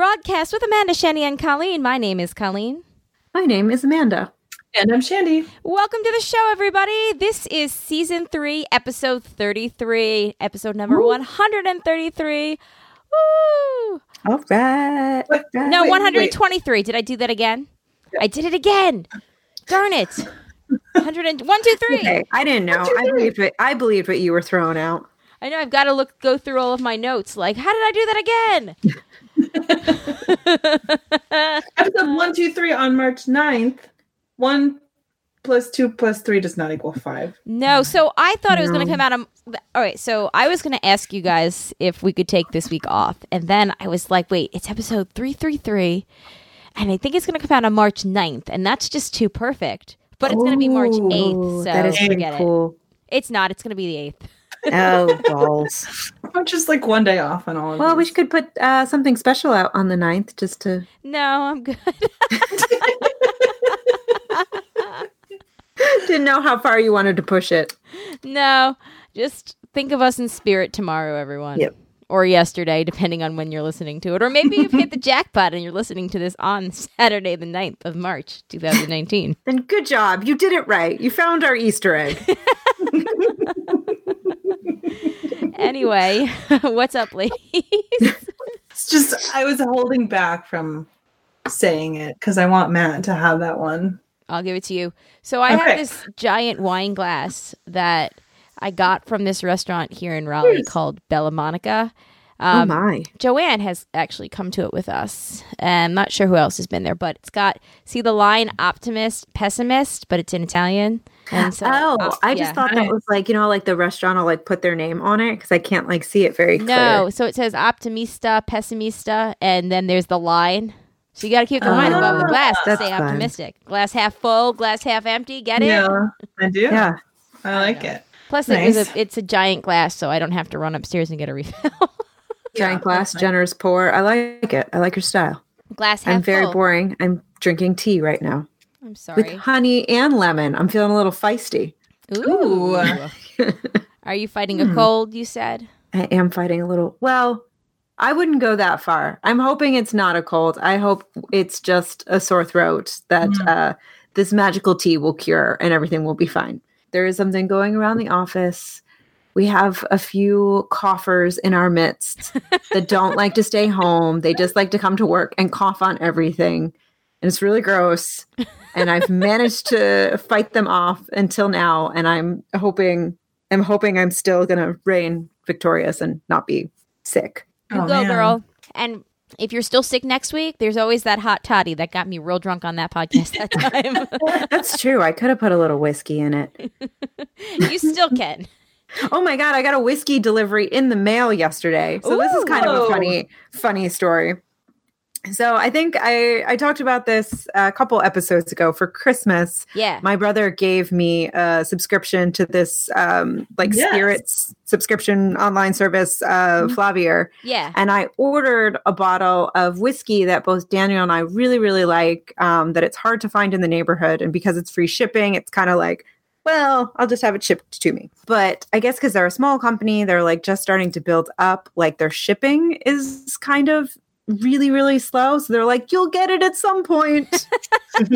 Broadcast with Amanda, Shanny, and Colleen. My name is Colleen. My name is Amanda. And I'm Shandy. Welcome to the show, everybody. This is Season 3, Episode 33. Episode number 133. Woo! All right. No, 123. Did I do that again? Yeah. I did it again. Darn it. 1 2 3. Okay. I didn't know. I believed what you were throwing out. I know. I've got to go through all of my notes. Like, how did I do that again? Episode 1 2 3 on March 9th. 1 + 2 + 3 does not equal 5. No, so I thought it was going to come out of... All right, so I was going to ask you guys if we could take this week off. And then I was like, wait, it's episode 333. And I think it's going to come out on March 9th. And that's just too perfect. But it's going to be March 8th. So that is forget cool. it. It's not. It's going to be the 8th. Oh, balls. I'm just like one day off on all of Well, these. we could put something special out on the 9th just to... No, I'm good. Didn't know how far you wanted to push it. No, just think of us in spirit tomorrow, everyone. Yep. Or yesterday, depending on when you're listening to it. Or maybe you've hit the jackpot and you're listening to this on Saturday, the 9th of March, 2019. Then good job. You did it right. You found our Easter egg. Anyway, what's up, ladies? It's just, I was holding back from saying it because I want Matt to have that one. I'll give it to you. So I have this giant wine glass that I got from this restaurant here in Raleigh called Bella Monica. Oh my. Joanne has actually come to it with us. I'm not sure who else has been there, but it's got, see the line optimist, pessimist, but it's in Italian. And so, I just thought that was like, like the restaurant will like put their name on it because I can't like see it very clear. No, so it says optimista, pessimista, and then there's the line. So you got to keep the line above the glass to stay optimistic. Glass half full, glass half empty. Get it? Yeah, I do. Yeah. I like it. Plus, nice. it's a giant glass, so I don't have to run upstairs and get a refill. Giant glass, generous pour. I like it. I like your style. Glass half full. I'm very boring. I'm drinking tea right now. I'm sorry. With honey and lemon. I'm feeling a little feisty. Ooh. Are you fighting a cold, you said? I am fighting a little. Well, I wouldn't go that far. I'm hoping it's not a cold. I hope it's just a sore throat that this magical tea will cure and everything will be fine. There is something going around the office. We have a few coughers in our midst that don't like to stay home. They just like to come to work and cough on everything. And it's really gross. And I've managed to fight them off until now. And I'm hoping I'm still going to reign victorious and not be sick. You go, girl. And if you're still sick next week, there's always that hot toddy that got me real drunk on that podcast that time. That's true. I could have put a little whiskey in it. You still can. Oh my God, I got a whiskey delivery in the mail yesterday. So this is kind of a funny story. So I think I talked about this a couple episodes ago for Christmas. Yeah. My brother gave me a subscription to this spirits subscription online service, Flavier. Yeah. And I ordered a bottle of whiskey that both Daniel and I really, really like, that it's hard to find in the neighborhood. And because it's free shipping, it's kind of like, well, I'll just have it shipped to me. But I guess because they're a small company, they're like just starting to build up, like their shipping is kind of really, really slow. So they're like, you'll get it at some point. And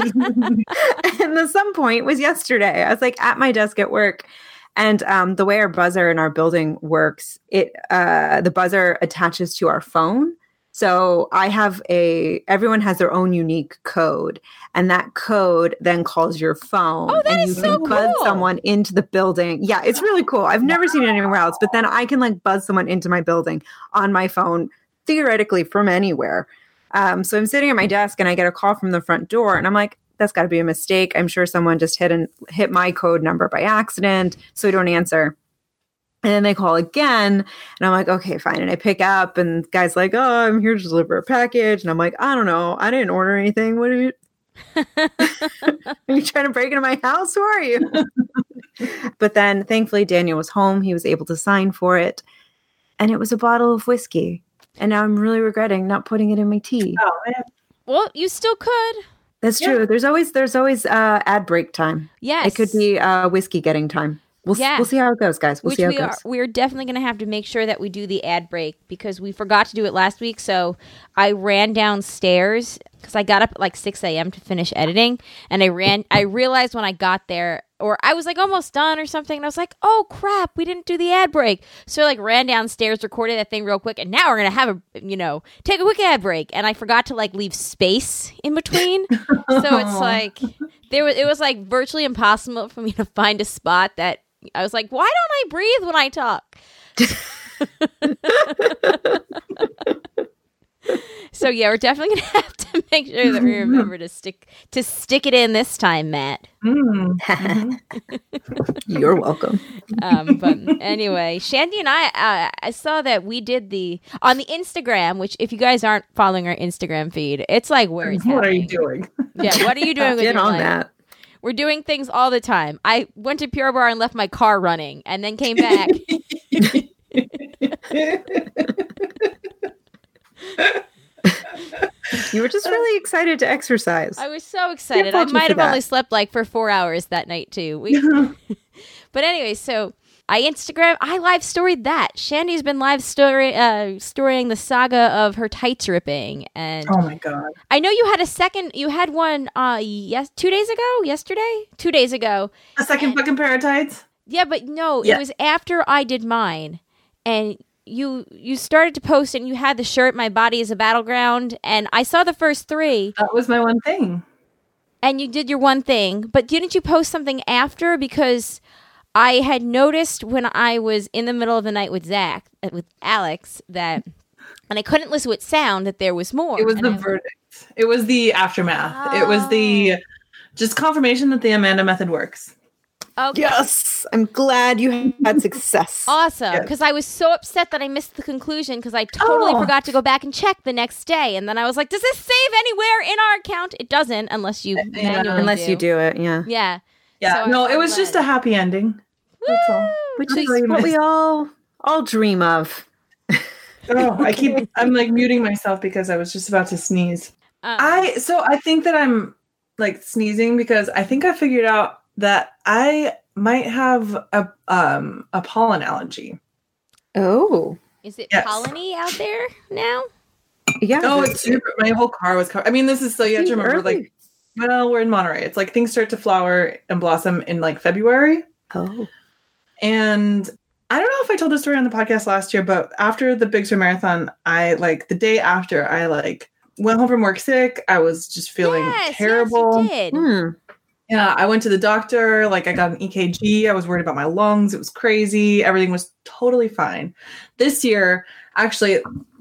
the some point was yesterday. I was like at my desk at work. And the way our buzzer in our building works, the buzzer attaches to our phone. So everyone has their own unique code, and that code then calls your phone. Oh, that and is you so can buzz cool. Someone into the building. Yeah, it's really cool. I've never seen it anywhere else, but then I can like buzz someone into my building on my phone, theoretically from anywhere. So I'm sitting at my desk and I get a call from the front door, and I'm like, that's got to be a mistake. I'm sure someone just hit my code number by accident, so I don't answer. And then they call again, and I'm like, okay, fine. And I pick up, and the guy's like, oh, I'm here to deliver a package. And I'm like, I don't know. I didn't order anything. What are you? Are you trying to break into my house? Who are you? But then thankfully Daniel was home. He was able to sign for it. And it was a bottle of whiskey. And now I'm really regretting not putting it in my tea. Oh, man. Well, you still could. That's true. There's always ad break time. Yes. It could be whiskey getting time. We'll see how it goes, guys. We'll see how it goes. We're definitely going to have to make sure that we do the ad break because we forgot to do it last week. So I ran downstairs because I got up at like 6 a.m. to finish editing. And I realized when I got there, or I was like almost done or something. And I was like, oh crap, we didn't do the ad break. So I like ran downstairs, recorded that thing real quick. And now we're going to have take a quick ad break. And I forgot to like leave space in between. So it's like, it was like virtually impossible for me to find a spot that I was like, why don't I breathe when I talk? So yeah, we're definitely gonna have to make sure that we remember to stick it in this time, Matt. You're welcome. But anyway, Shandy and I saw that we did on the Instagram, which if you guys aren't following our Instagram feed, it's like where it's What happening. are you doing? Yeah, what are you doing with Get your on life? that. We're doing things all the time. I went to Pure Bar and left my car running and then came back. You were just really excited to exercise. I was so excited. I fault you might for have that. only slept like for 4 hours that night too. But anyway, so I live storied that. Shandy's been live storying the saga of her tights ripping, and Oh my god! I know you had one 2 days ago. 2 days ago. A second fucking pair of tights. Yeah, but no, Yeah. it was after I did mine, and you started to post, and you had the shirt "My Body Is a Battleground," and I saw the first 3, That was my one thing. and you did your one thing, but didn't you post something after? Because I had noticed when I was in the middle of the night with Alex, that, and I couldn't listen with sound, that there was more. It was And the I verdict. It was the aftermath. It was the just confirmation that the Amanda method works. Okay. Yes, I'm glad you had success. Awesome, Yes. because I was so upset that I missed the conclusion because I totally forgot to go back and check the next day, and then I was like, "Does this save anywhere in our account?" It doesn't, unless you manually Unless you do it, yeah. Yeah. Yeah, So no, I'm it was just a happy ending. That's all. Which That's is really what we nice. all dream of. Oh, I'm like muting myself because I was just about to sneeze. I think that I'm like sneezing because I think I figured out that I might have a pollen allergy. Oh, Is it Yes. polleny out there now? yeah. Oh, it's super. My whole car was covered. I mean, this is so you have to remember, early. like, well, we're in Monterey. It's like things start to flower and blossom in like February. Oh, And I don't know if I told this story on the podcast last year, but after the Big Sur Marathon, the day after, I went home from work sick. I was just feeling terrible. Yes, you did. Yeah, I went to the doctor. Like, I got an EKG. I was worried about my lungs. It was crazy. Everything was totally fine. This year, actually,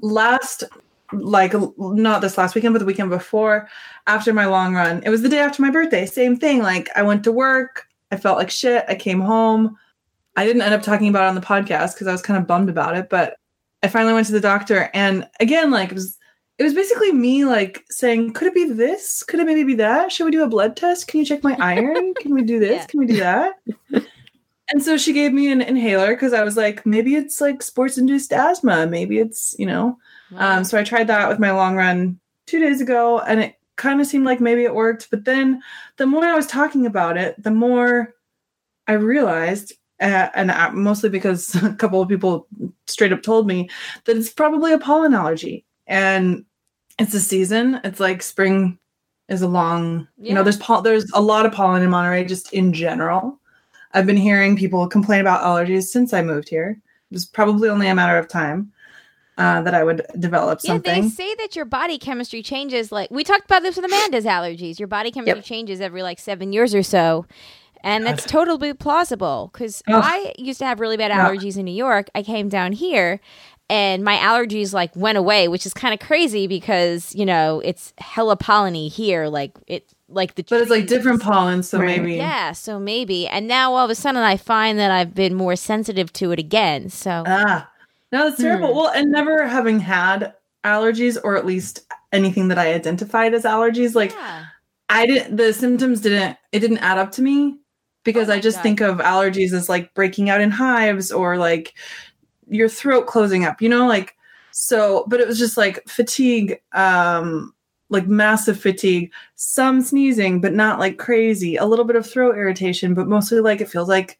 not this last weekend, but the weekend before, after my long run, it was the day after my birthday. Same thing. Like, I went to work. I felt like shit. I came home. I didn't end up talking about it on the podcast because I was kind of bummed about it. But I finally went to the doctor. And again, like, it was basically me like saying, could it be this? Could it maybe be that? Should we do a blood test? Can you check my iron? Can we do this? Yeah. Can we do that? And so she gave me an inhaler because I was like, maybe it's like sports induced asthma. Maybe it's, Wow. So I tried that with my long run 2 days ago and it kind of seemed like maybe it worked. But then the more I was talking about it, the more I realized, mostly because a couple of people straight up told me that it's probably a pollen allergy. And it's a season. It's like spring is a long, there's a lot of pollen in Monterey just in general. I've been hearing people complain about allergies since I moved here. It was probably only a matter of time that I would develop something. Yeah, they say that your body chemistry changes. Like, we talked about this with Amanda's allergies. Your body chemistry changes every like 7 years or so. And that's totally plausible because I used to have really bad allergies in New York. I came down here and my allergies like went away, which is kind of crazy because, it's hella polleny here. But it's like different pollen, so Right. maybe. Yeah, so maybe. And now all of a sudden I find that I've been more sensitive to it again. So No, that's terrible. Well, and never having had allergies, or at least anything that I identified as allergies, like yeah. the symptoms didn't add up to me because I just think of allergies as like breaking out in hives or like your throat closing up, but it was just like fatigue, like massive fatigue, some sneezing, but not like crazy, a little bit of throat irritation, but mostly like it feels like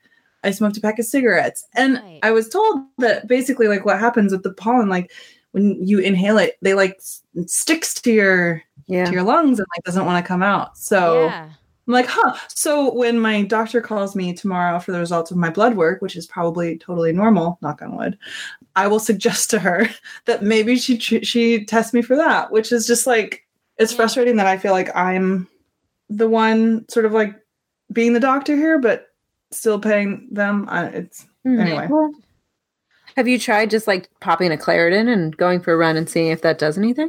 I smoked a pack of cigarettes. And Right. I was told that basically like what happens with the pollen, like when you inhale it, they like sticks to your lungs and like doesn't want to come out. So Yeah. I'm like, huh. So when my doctor calls me tomorrow for the results of my blood work, which is probably totally normal, knock on wood, I will suggest to her that maybe she tests me for that, which is just like, it's frustrating that I feel like I'm the one sort of like being the doctor here, but still paying them. Anyway. Well, have you tried just like popping a Claritin and going for a run and seeing if that does anything?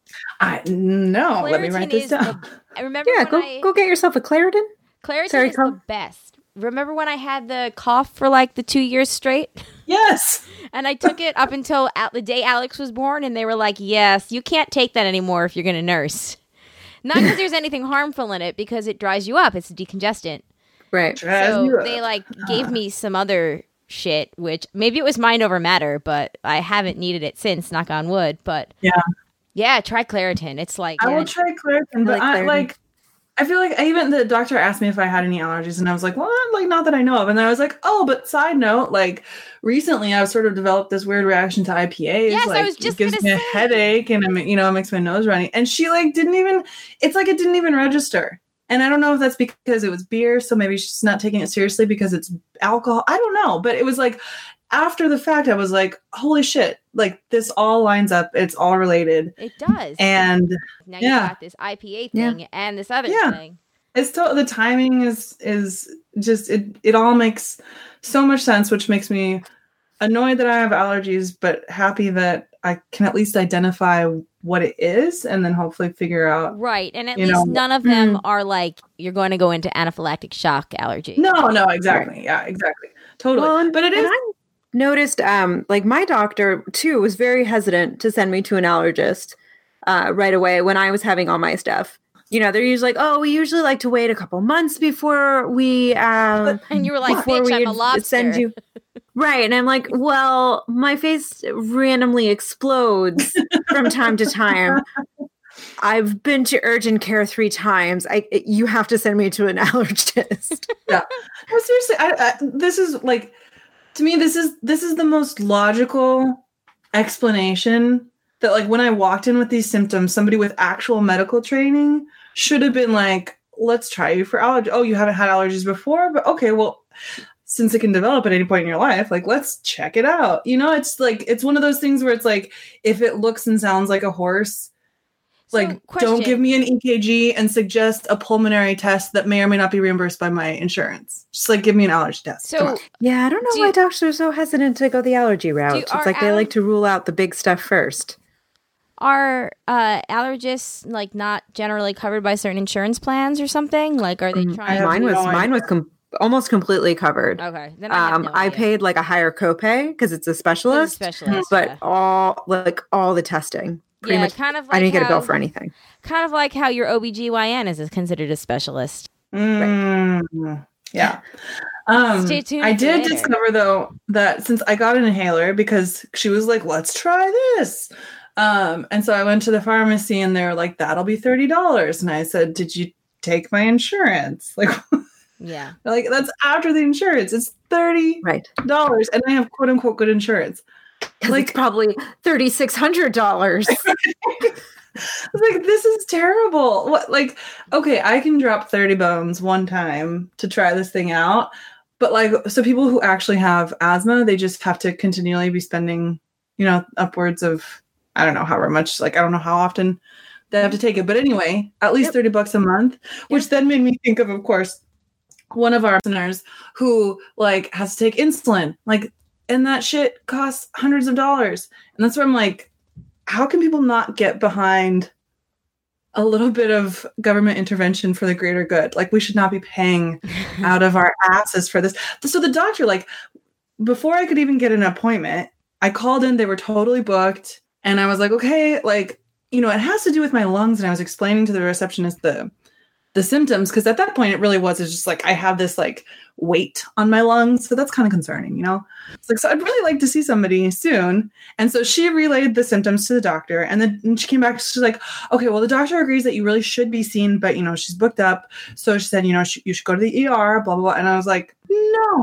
No, let me Claritin write this is down. I remember Yeah, when go get yourself a Claritin. Claritin Sorry, is Carl? the best. Remember when I had the cough for like the 2 years straight? Yes. And I took it up until the day Alex was born, and they were like, yes, you can't take that anymore if you're going to nurse. Not because there's anything harmful in it, because it dries you up. It's a decongestant. Right. So they like gave me some other shit, which maybe it was mind over matter, but I haven't needed it since, knock on wood. But yeah, try Claritin. It's like I will try Claritin, but I feel like even the doctor asked me if I had any allergies, and I was like, well, like not that I know of. And then I was like, oh, but side note, like recently I've sort of developed this weird reaction to IPAs. Yes, like, I was just it gives me a headache, and it makes my nose runny. And she like it didn't even register. And I don't know if that's because it was beer, so maybe she's not taking it seriously because it's alcohol. I don't know, but it was like after the fact, I was like, holy shit, like this all lines up. It's all related. It does. And now you got this IPA thing and this other thing. It's the timing is just it all makes so much sense, which makes me annoyed that I have allergies, but happy that I can at least identify what it is and then hopefully figure out. Right. And at least none of them are like you're going to go into anaphylactic shock allergy. No, exactly. Right. Yeah, exactly. Totally. Well, but it is. I noticed like my doctor too was very hesitant to send me to an allergist right away when I was having all my stuff. You know, they're usually like, oh, we usually like to wait a couple months before we and you were like, bitch, I'm a lobster. Send you. Right. And I'm like, well, my face randomly explodes from time to time. I've been to urgent care 3 times. You have to send me to an allergist. Yeah. No, seriously, this is like, to me, this is the most logical explanation that like when I walked in with these symptoms, somebody with actual medical training should have been like, let's try you for allergy. Oh, you haven't had allergies before? But okay, well, since it can develop at any point in your life, like, let's check it out. You know, it's like, it's one of those things where it's like, if it looks and sounds like a horse, like, don't give me an EKG and suggest a pulmonary test that may or may not be reimbursed by my insurance. Just like, give me an allergy test. So, yeah, I don't know why doctors are so hesitant to go the allergy route. It's like they like to rule out the big stuff first. Are allergists like not generally covered by certain insurance plans or something? Like, are they trying? Mine was almost completely covered. Okay, then I paid like a higher copay because it's a specialist. But all the testing. Pretty much, kind of like I didn't get a bill for anything. Kind of like how your OBGYN is considered a specialist. Right. Yeah. Stay tuned. I did discover though that since I got an inhaler because she was like, let's try this. And so I went to the pharmacy and they were like, that'll be $30. And I said, did you take my insurance? Like, yeah, like that's after the insurance. It's $30. Right. And I have quote unquote good insurance. Like, it's probably $3,600. I was like, this is terrible. What, like, okay, I can drop 30 bones one time to try this thing out. But like, so people who actually have asthma, they just have to continually be spending, you know, upwards of, I don't know however much, like, I don't know how often they have to take it. But anyway, at least $30 a month, which then made me think of course, one of our listeners who like has to take insulin, like, and that shit costs hundreds of dollars. And that's where I'm like, how can people not get behind a little bit of government intervention for the greater good? Like, we should not be paying out of our asses for this. So the doctor, like, before I could even get an appointment, I called in, they were totally booked. And I was like, okay, like, you know, it has to do with my lungs. And I was explaining to the receptionist the symptoms, because at that point it really was, it's just like I have this like weight on my lungs, so that's kind of concerning, you know. It's like, so I'd really like to see somebody soon. And so she relayed the symptoms to the doctor, and then she came back, she's like, okay, well, the doctor agrees that you really should be seen, but you know, she's booked up. So she said, you know, you should go to the ER, blah blah blah. And I was like, no,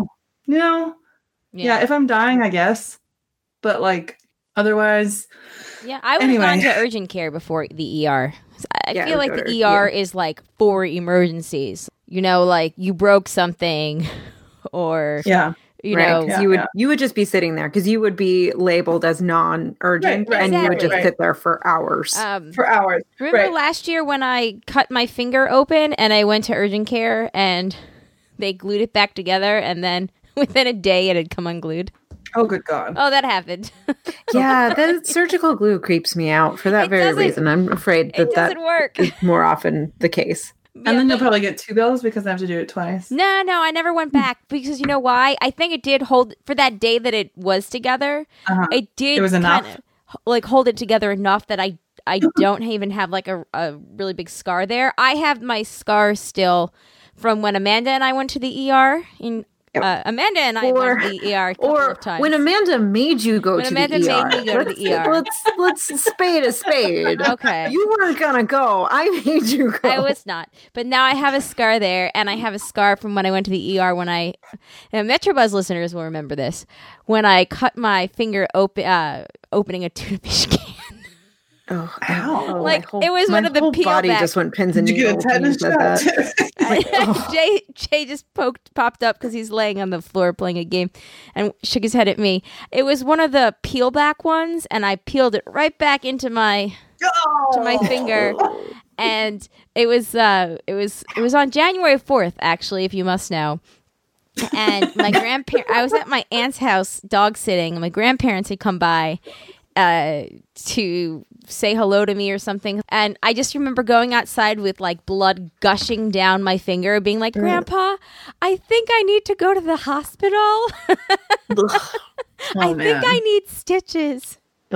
No. Yeah, if I'm dying, I guess. But like otherwise. Yeah, I would have gone to urgent care before the ER. I feel like the ER is like for emergencies. You know, like you broke something or you know, you would just be sitting there because you would be labeled as non-urgent and you would just sit there for hours. Remember last year when I cut my finger open and I went to urgent care and they glued it back together and then within a day it had come unglued? Oh, good God. Oh, that happened. Yeah, the surgical glue creeps me out for that very reason. I'm afraid that doesn't work. is more often the case. And then you'll probably get 2 bills because I have to do it twice. No, I never went back because you know why? I think it did hold for that day that it was together. It did. It was enough. Like hold it together enough that I don't even have like a really big scar there. I have my scar still from when Amanda and I went to the ER in. Amanda and I went to the ER a couple of times. When Amanda made you go to the ER. Made me go to the ER. Let's spade a spade. Okay. You weren't gonna go. I made you go. I was not. But now I have a scar there, and I have a scar from when I went to the ER when and Metrobuzz listeners will remember this, when I cut my finger opening a tuna fish can. Oh, ow. Like, it was one of the peel body back. just went pins and needles. Jay just popped up because he's laying on the floor playing a game and shook his head at me. It was one of the peel back ones, and I peeled it right back into my finger. And it was on January 4th, actually, if you must know. And my I was at my aunt's house dog sitting, and my grandparents had come by to say hello to me or something, and I just remember going outside with like blood gushing down my finger, being like, Grandpa, I think I need to go to the hospital. I think I need stitches.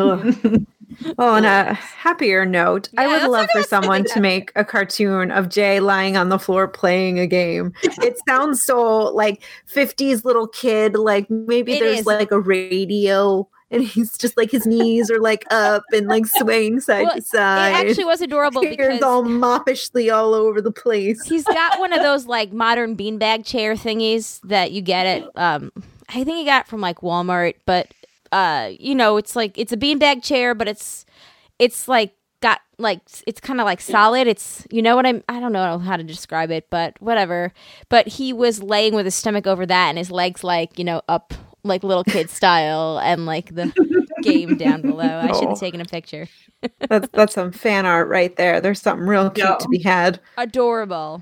On a happier note, I would love for someone to make a cartoon of Jay lying on the floor playing a game. It sounds so like 50s little kid, like maybe there's like a radio and he's just like his knees are like up and like swaying side to side. It actually was adorable because all moppishly all over the place. He's got one of those like modern beanbag chair thingies that you get at I think he got it from like Walmart, but you know, it's like it's a beanbag chair, but it's like got like it's kind of like solid. It's, you know what I don't know how to describe it, but whatever. But he was laying with his stomach over that and his legs like, you know, up like little kid style and like the game down below. I should have taken a picture. That's some fan art right there. There's something real cute to be had. Adorable.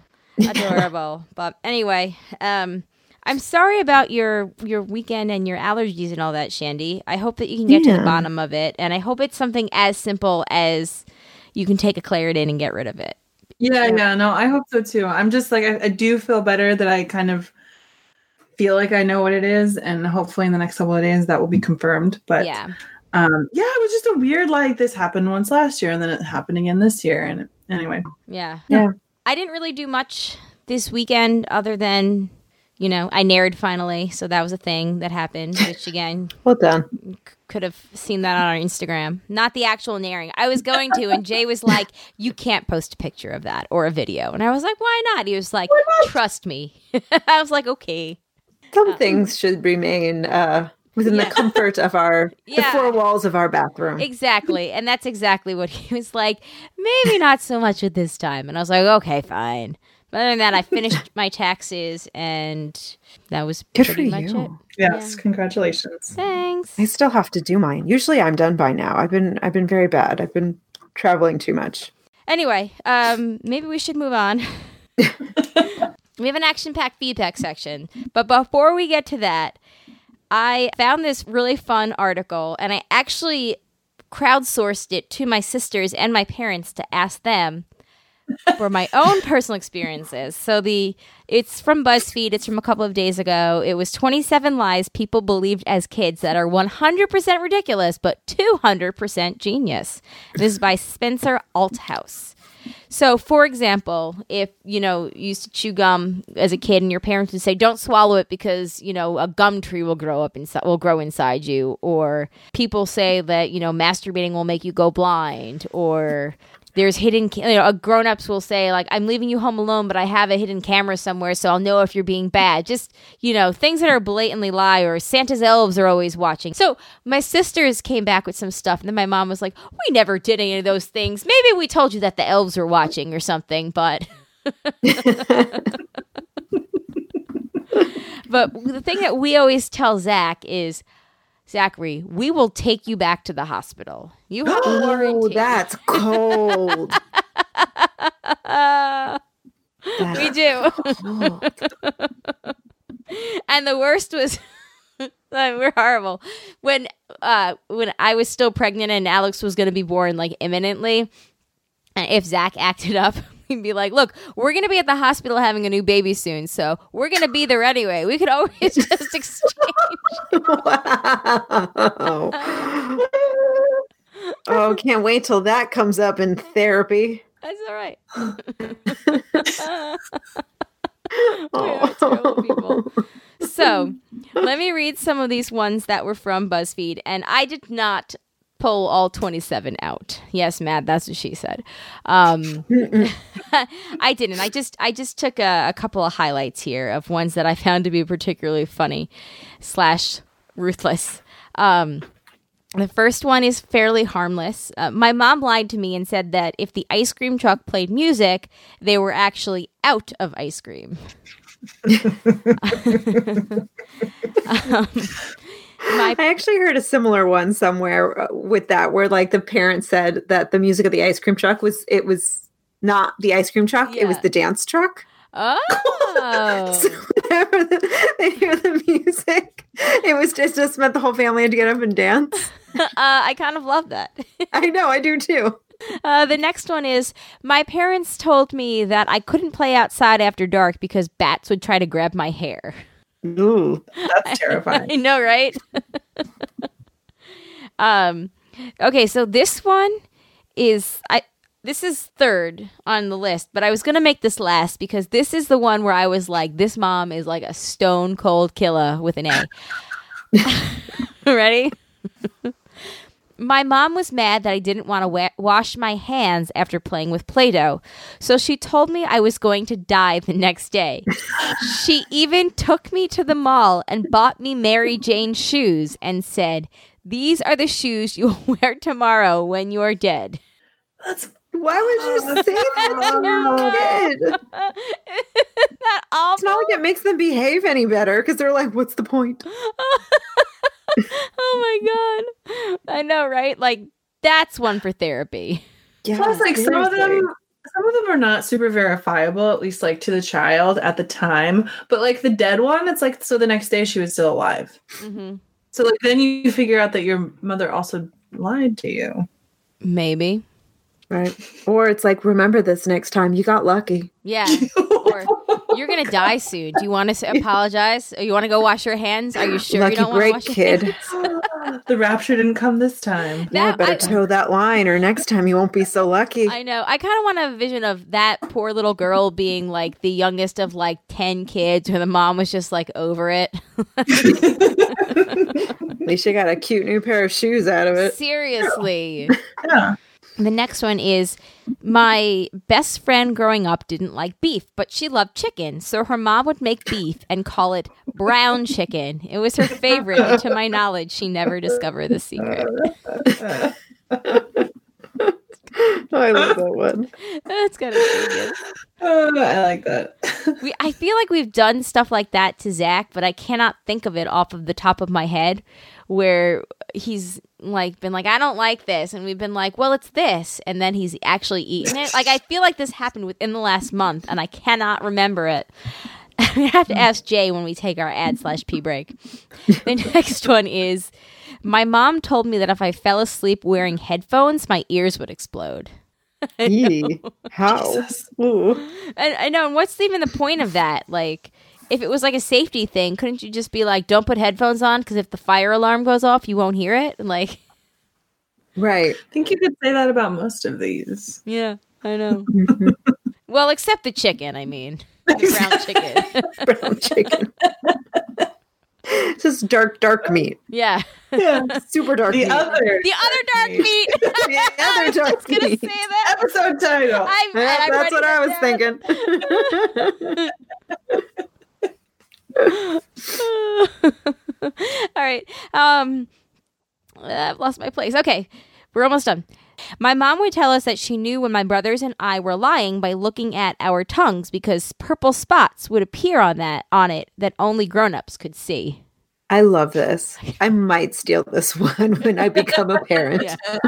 But anyway, I'm sorry about your weekend and your allergies and all that, Shandy. I hope that you can get to the bottom of it, and I hope it's something as simple as you can take a Claritin and get rid of it. Yeah, no, I hope so too. I'm just like, I do feel better that I kind of feel like I know what it is, and hopefully in the next couple of days that will be confirmed. But it was just a weird, like, this happened once last year and then it happened again this year, and anyway. Yeah. I didn't really do much this weekend other than, you know, I nared finally, so that was a thing that happened, which again, well done. Could have seen that on our Instagram. Not the actual naring. I was going to, and Jay was like, you can't post a picture of that or a video. And I was like, why not? He was like, trust me. I was like, okay. Some things should remain within the comfort of the four walls of our bathroom. Exactly. And that's exactly what he was like, maybe not so much at this time. And I was like, okay, fine. But other than that, I finished my taxes, and that was pretty much it. Yes, congratulations. Thanks. I still have to do mine. Usually I'm done by now. I've been very bad. I've been traveling too much. Anyway, maybe we should move on. We have an action-packed feedback section. But before we get to that, I found this really fun article, and I actually crowdsourced it to my sisters and my parents to ask them for my own personal experiences. So it's from BuzzFeed. It's from a couple of days ago. It was 27 lies people believed as kids that are 100% ridiculous, but 200% genius. This is by Spencer Althouse. So, for example, if, you know, you used to chew gum as a kid and your parents would say, don't swallow it because, you know, a gum tree will grow inside you. Or people say that, you know, masturbating will make you go blind. Or there's hidden, grown-ups will say, like, I'm leaving you home alone, but I have a hidden camera somewhere, so I'll know if you're being bad. Just, things that are blatantly lie, or Santa's elves are always watching. So my sisters came back with some stuff, and then my mom was like, we never did any of those things. Maybe we told you that the elves were watching or something, but... But the thing that we always tell Zach is, Zachary, we will take you back to the hospital. You have a warranty. Oh, that's cold. We do. And the worst was, we're horrible. When I was still pregnant and Alex was going to be born like imminently, and if Zach acted up, we'd be like, look, we're going to be at the hospital having a new baby soon, so we're going to be there anyway. We could always just exchange. Wow. Oh, can't wait till that comes up in therapy. That's all right. We are terrible people. So, let me read some of these ones that were from BuzzFeed, and I did not pull all 27 out. Yes, Matt, that's what she said. I didn't. I just took a couple of highlights here of ones that I found to be particularly funny / ruthless. The first one is fairly harmless. My mom lied to me and said that if the ice cream truck played music, they were actually out of ice cream. I actually heard a similar one somewhere with that, where like the parents said that the music of the ice cream truck was not the ice cream truck, it was the dance truck. Oh. So whenever they hear the music, it just meant the whole family had to get up and dance. I kind of love that. I know, I do too. The next one is, my parents told me that I couldn't play outside after dark because bats would try to grab my hair. Ooh, that's terrifying. I know, right? Okay, so this one is this is third on the list, but I was gonna make this last because this is the one where I was like, this mom is like a stone cold killer with an A. Ready? My mom was mad that I didn't want to wash my hands after playing with Play-Doh, so she told me I was going to die the next day. She even took me to the mall and bought me Mary Jane shoes and said, "These are the shoes you'll wear tomorrow when you're dead." Why would you say that to your kid? Isn't that awful? It's not like it makes them behave any better because they're like, what's the point? Oh my god. I know, right? Like, that's one for therapy. Yeah, plus, like some of them are not super verifiable, at least like to the child at the time. But like the dead one, it's like, so the next day she was still alive. Mm-hmm. So like then you figure out that your mother also lied to you. Maybe. Right. Or it's like, remember this next time. You got lucky. Yeah. Or you're going to die soon. Do you want to apologize? Or you want to go wash your hands? Are you sure lucky you don't want to wash kid. your hands? The rapture didn't come this time. Yeah, better toe that line or next time you won't be so lucky. I know. I kind of want a vision of that poor little girl being like the youngest of like 10 kids where the mom was just like over it. At least you got a cute new pair of shoes out of it. Seriously. Yeah. The next one is, my best friend growing up didn't like beef, but she loved chicken. So her mom would make beef and call it brown chicken. It was her favorite. And to my knowledge, she never discovered the secret. Oh, I love that one. That's kind of genius. I like that. I feel like we've done stuff like that to Zach, but I cannot think of it off of the top of my head, where he's like been like, I don't like this, and we've been like, well, it's this, and then he's actually eaten it. Like, I feel like this happened within the last month, and I cannot remember it. We have to ask Jay when we take our ad/pee break. The next one is, my mom told me that if I fell asleep wearing headphones, my ears would explode. How? Ooh. And I know. And what's even the point of that? Like, if it was like a safety thing, couldn't you just be like, don't put headphones on because if the fire alarm goes off, you won't hear it? And like, right. I think you could say that about most of these. Yeah, I know. Well, except the chicken, I mean. The brown chicken. Just dark meat. Yeah. Super dark meat. The other dark meat. The other dark meat. Gonna say that. episode title. That's what I was thinking. All right. I've lost my place. Okay. We're almost done. My mom would tell us that she knew when my brothers and I were lying by looking at our tongues because purple spots would appear on it that only grown-ups could see. I love this. I might steal this one when I become a parent.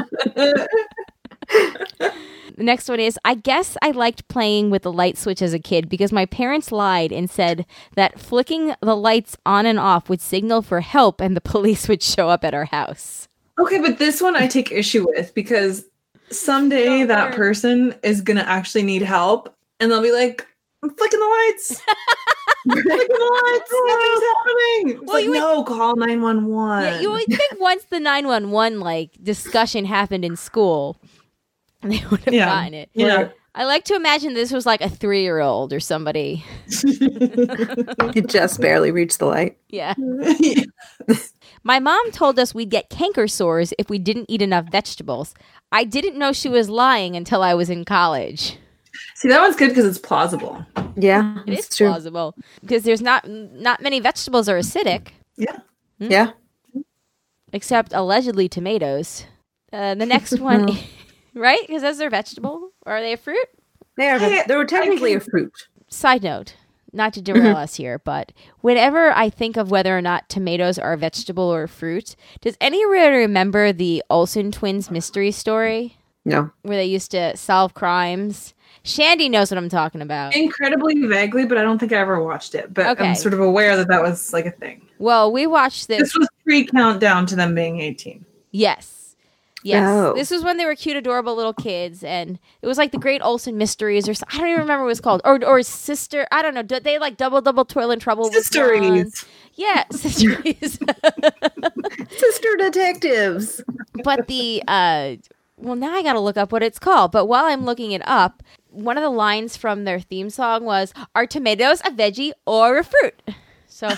The next one is, I guess I liked playing with the light switch as a kid because my parents lied and said that flicking the lights on and off would signal for help and the police would show up at our house. Okay, but this one I take issue with because someday that person is going to actually need help and they'll be like, I'm flicking the lights. Flicking the lights. Nothing's happening. It's like, no, call 911. Yeah, you would think once the 911 discussion happened in school, they would have gotten it. Yeah. I like to imagine this was like a 3-year-old or somebody. It just barely reached the light. Yeah. My mom told us we'd get canker sores if we didn't eat enough vegetables. I didn't know she was lying until I was in college. See, that one's good because it's plausible. Yeah, It is true. plausible because there's not many vegetables are acidic. Yeah. Yeah. Except allegedly tomatoes. The next one, right? Because those are vegetable. Or are they a fruit? They were technically a fruit. Side note, not to derail us here, but whenever I think of whether or not tomatoes are a vegetable or a fruit, does anyone remember the Olsen twins mystery story? No. Where they used to solve crimes? Shandy knows what I'm talking about. Incredibly vaguely, but I don't think I ever watched it. But Okay. I'm sort of aware that was like a thing. Well, we watched this. This was pre-countdown to them being 18. Yes. Oh. This was when they were cute, adorable little kids, and it was like the Great Olsen Mysteries, or I don't even remember what it was called, or Sister. I don't know. They like double toil and trouble. Sisteries. Yeah, Sisteries. Sister detectives. But the well, now I got to look up what it's called. But while I'm looking it up, one of the lines from their theme song was, "Are tomatoes a veggie or a fruit?" So.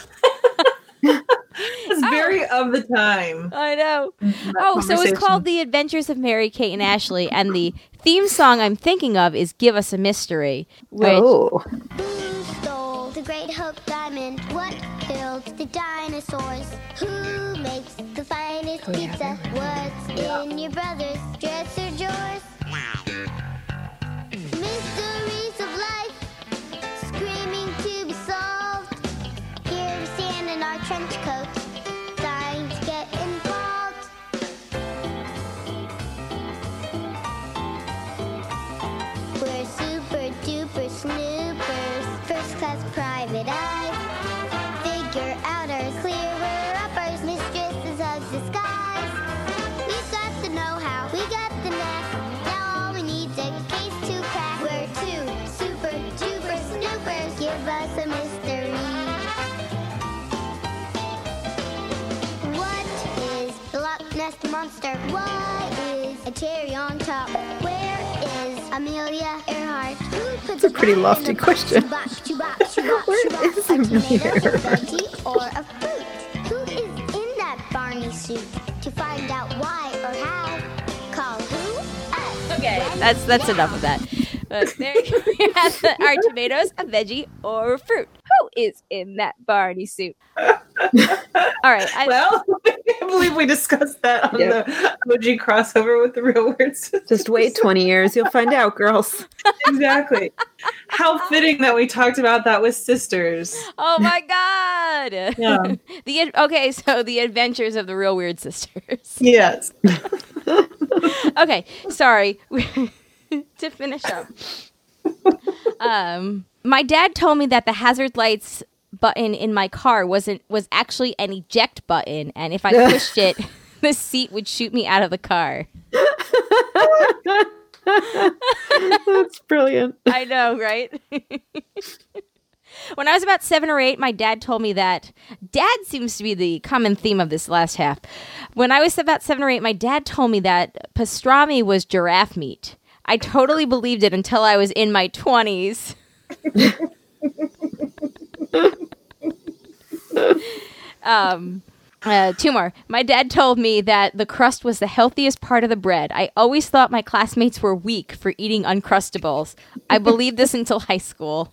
It's very of the time. I know. So it's called The Adventures of Mary, Kate, and Ashley, and the theme song I'm thinking of is Give Us a Mystery. Which, Who stole the Great Hope Diamond? What killed the dinosaurs? Who makes the finest pizza? What's in your brother's dresser drawers? Mysteries of life, screaming to be solved. Here we stand in our trench coats, dying to get involved. We're super duper snoopers, first class private eye. Figure out our clearer uppers, mistresses of disguise. We've got the know-how, we got the knack. Now all we need's a case to crack. We're two super duper snoopers, give us a mystery. What is the Loch Ness Monster? Why is a cherry on top? Where is Amelia Earhart? Who puts a pretty lofty question. Where is Amelia tomato, a Earhart? veggie, or a fruit? Who is in that Barney suit? To find out why or how, call who? Us. okay, that's enough of that. But there you have Are tomatoes a veggie or a fruit? Who is in that Barney suit? All right. Well, I can't believe we discussed that on the OG crossover with the Real Weird Sisters. Just wait 20 years. You'll find out, girls. Exactly. How fitting that we talked about that with sisters. Oh my God. Yeah. So the Adventures of the Real Weird Sisters. Yes. Okay, sorry. To finish up, my dad told me that the hazard lights button in my car was actually an eject button, and if I pushed it, the seat would shoot me out of the car. That's brilliant. I know, right? When I was about 7 or 8, my dad told me that dad seems to be the common theme of this last half. When I was about 7 or 8, my dad told me that pastrami was giraffe meat. I totally believed it until I was in my 20s. Two more. My dad told me that the crust was the healthiest part of the bread. I always thought my classmates were weak for eating Uncrustables. I believed this until high school.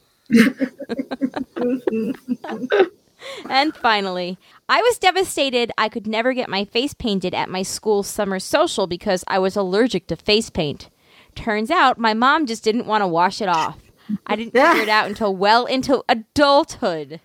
And finally, I was devastated I could never get my face painted at my school's summer social because I was allergic to face paint. Turns out my mom just didn't want to wash it off. I didn't figure it out until well into adulthood.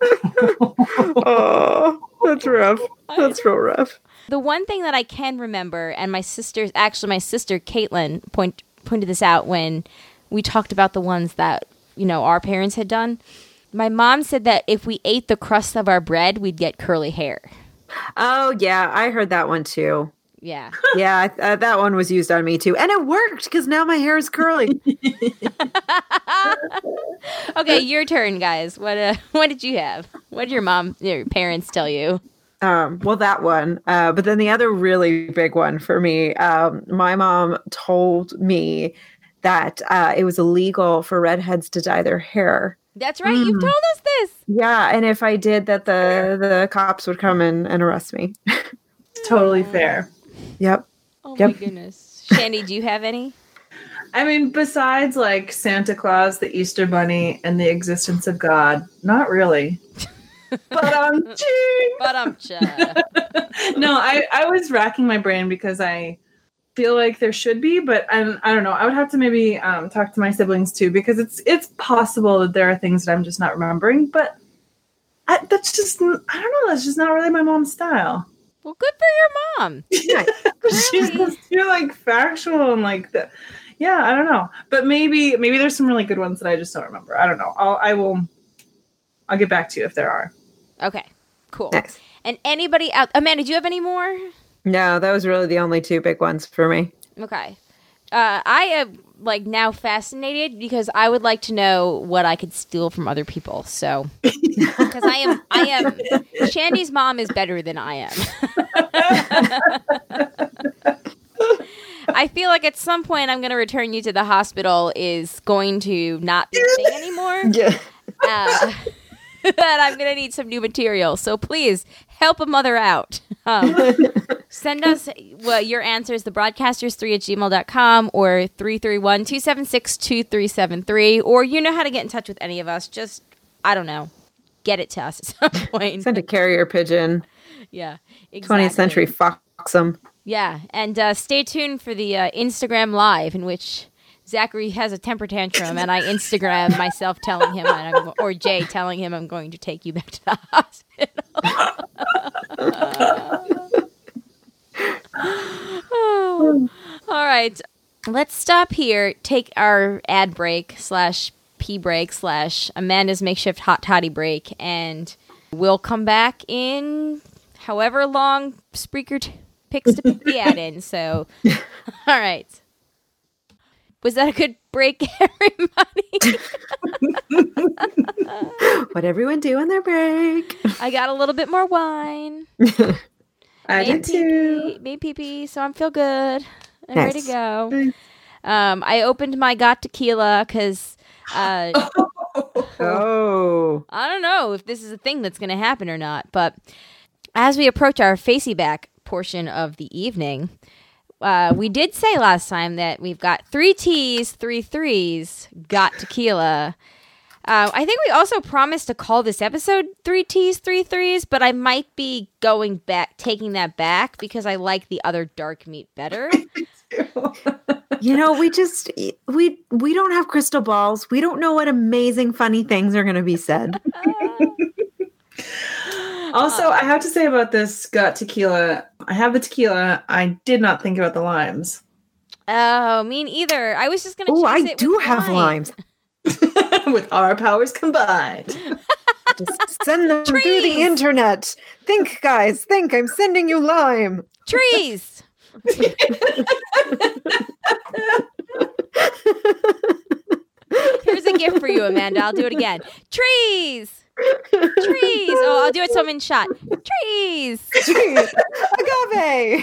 Oh, that's rough. That's real rough. The one thing that I can remember, and my sister Caitlin pointed this out when we talked about the ones that, our parents had done. My mom said that if we ate the crust of our bread, we'd get curly hair. Oh, yeah. I heard that one too. Yeah. Yeah, that one was used on me too. And it worked because now my hair is curly. Okay, your turn, guys. What did you have? What did your parents tell you? Well, that one. But then the other really big one for me, my mom told me that it was illegal for redheads to dye their hair. That's right. You've told us this. Yeah, and if I did that, the cops would come and arrest me. Totally fair. Yep. Oh Yep. my goodness. Shandy, do you have any? I mean, besides like Santa Claus, the Easter Bunny, and the existence of God, not really. But no, I was racking my brain because I feel like there should be, but I don't know. I would have to maybe talk to my siblings too, because it's possible that there are things that I'm just not remembering. But that's just, I don't know. That's just not really my mom's style. Well, good for your mom. Yeah. She's just too like factual and like the. Yeah, I don't know, but maybe there's some really good ones that I just don't remember. I don't know. I'll get back to you if there are. Okay, cool. Nice. And anybody out? Amanda, do you have any more? No, that was really the only two big ones for me. Okay. I am like now fascinated because I would like to know what I could steal from other people. So, because I am, Shandy's mom is better than I am. I feel like at some point I'm going to return you to the hospital is going to not be a thing anymore. Yeah. And I'm going to need some new material. So please help a mother out. Send us your answers, thebroadcasters3@gmail.com or 331-276-2373. Or you know how to get in touch with any of us. Just, I don't know, get it to us at some point. Send a carrier pigeon. Yeah, exactly. 20th Century Fox 'em. Yeah, and stay tuned for the Instagram Live in which Zachary has a temper tantrum and I Instagram myself telling him, or Jay telling him I'm going to take you back to the hospital. Oh. All right, let's stop here, take our ad break / pee break / Amanda's makeshift hot toddy break, and we'll come back in however long Spreaker picks to put the ad in. So, all right. Was that a good break, everybody? What'd everyone do on their break? I got a little bit more wine. I did too. Made pee-pee, so I feel good. I'm Nice. ready to go. I opened my Got Tequila because Oh. I don't know if this is a thing that's going to happen or not. But as we approach our facey back portion of the evening, we did say last time that we've got 3 T's, 3 threes, Got Tequila. I think we also promised to call this episode 3 T's, 3 threes, but I might be taking that back because I like the other dark meat better. You know, we don't have crystal balls. We don't know what amazing, funny things are going to be said. Also, I have to say about this Got Tequila, I have the tequila. I did not think about the limes. Oh, me neither. I was just going to Oh, chase I it do with have lime. limes. With our powers combined. Just send them through the internet. Think, guys. Think. I'm sending you lime. Trees. Here's a gift for you, Amanda. I'll do it again. Trees. Trees. Oh, I'll do it so I'm in shot. Trees. Agave.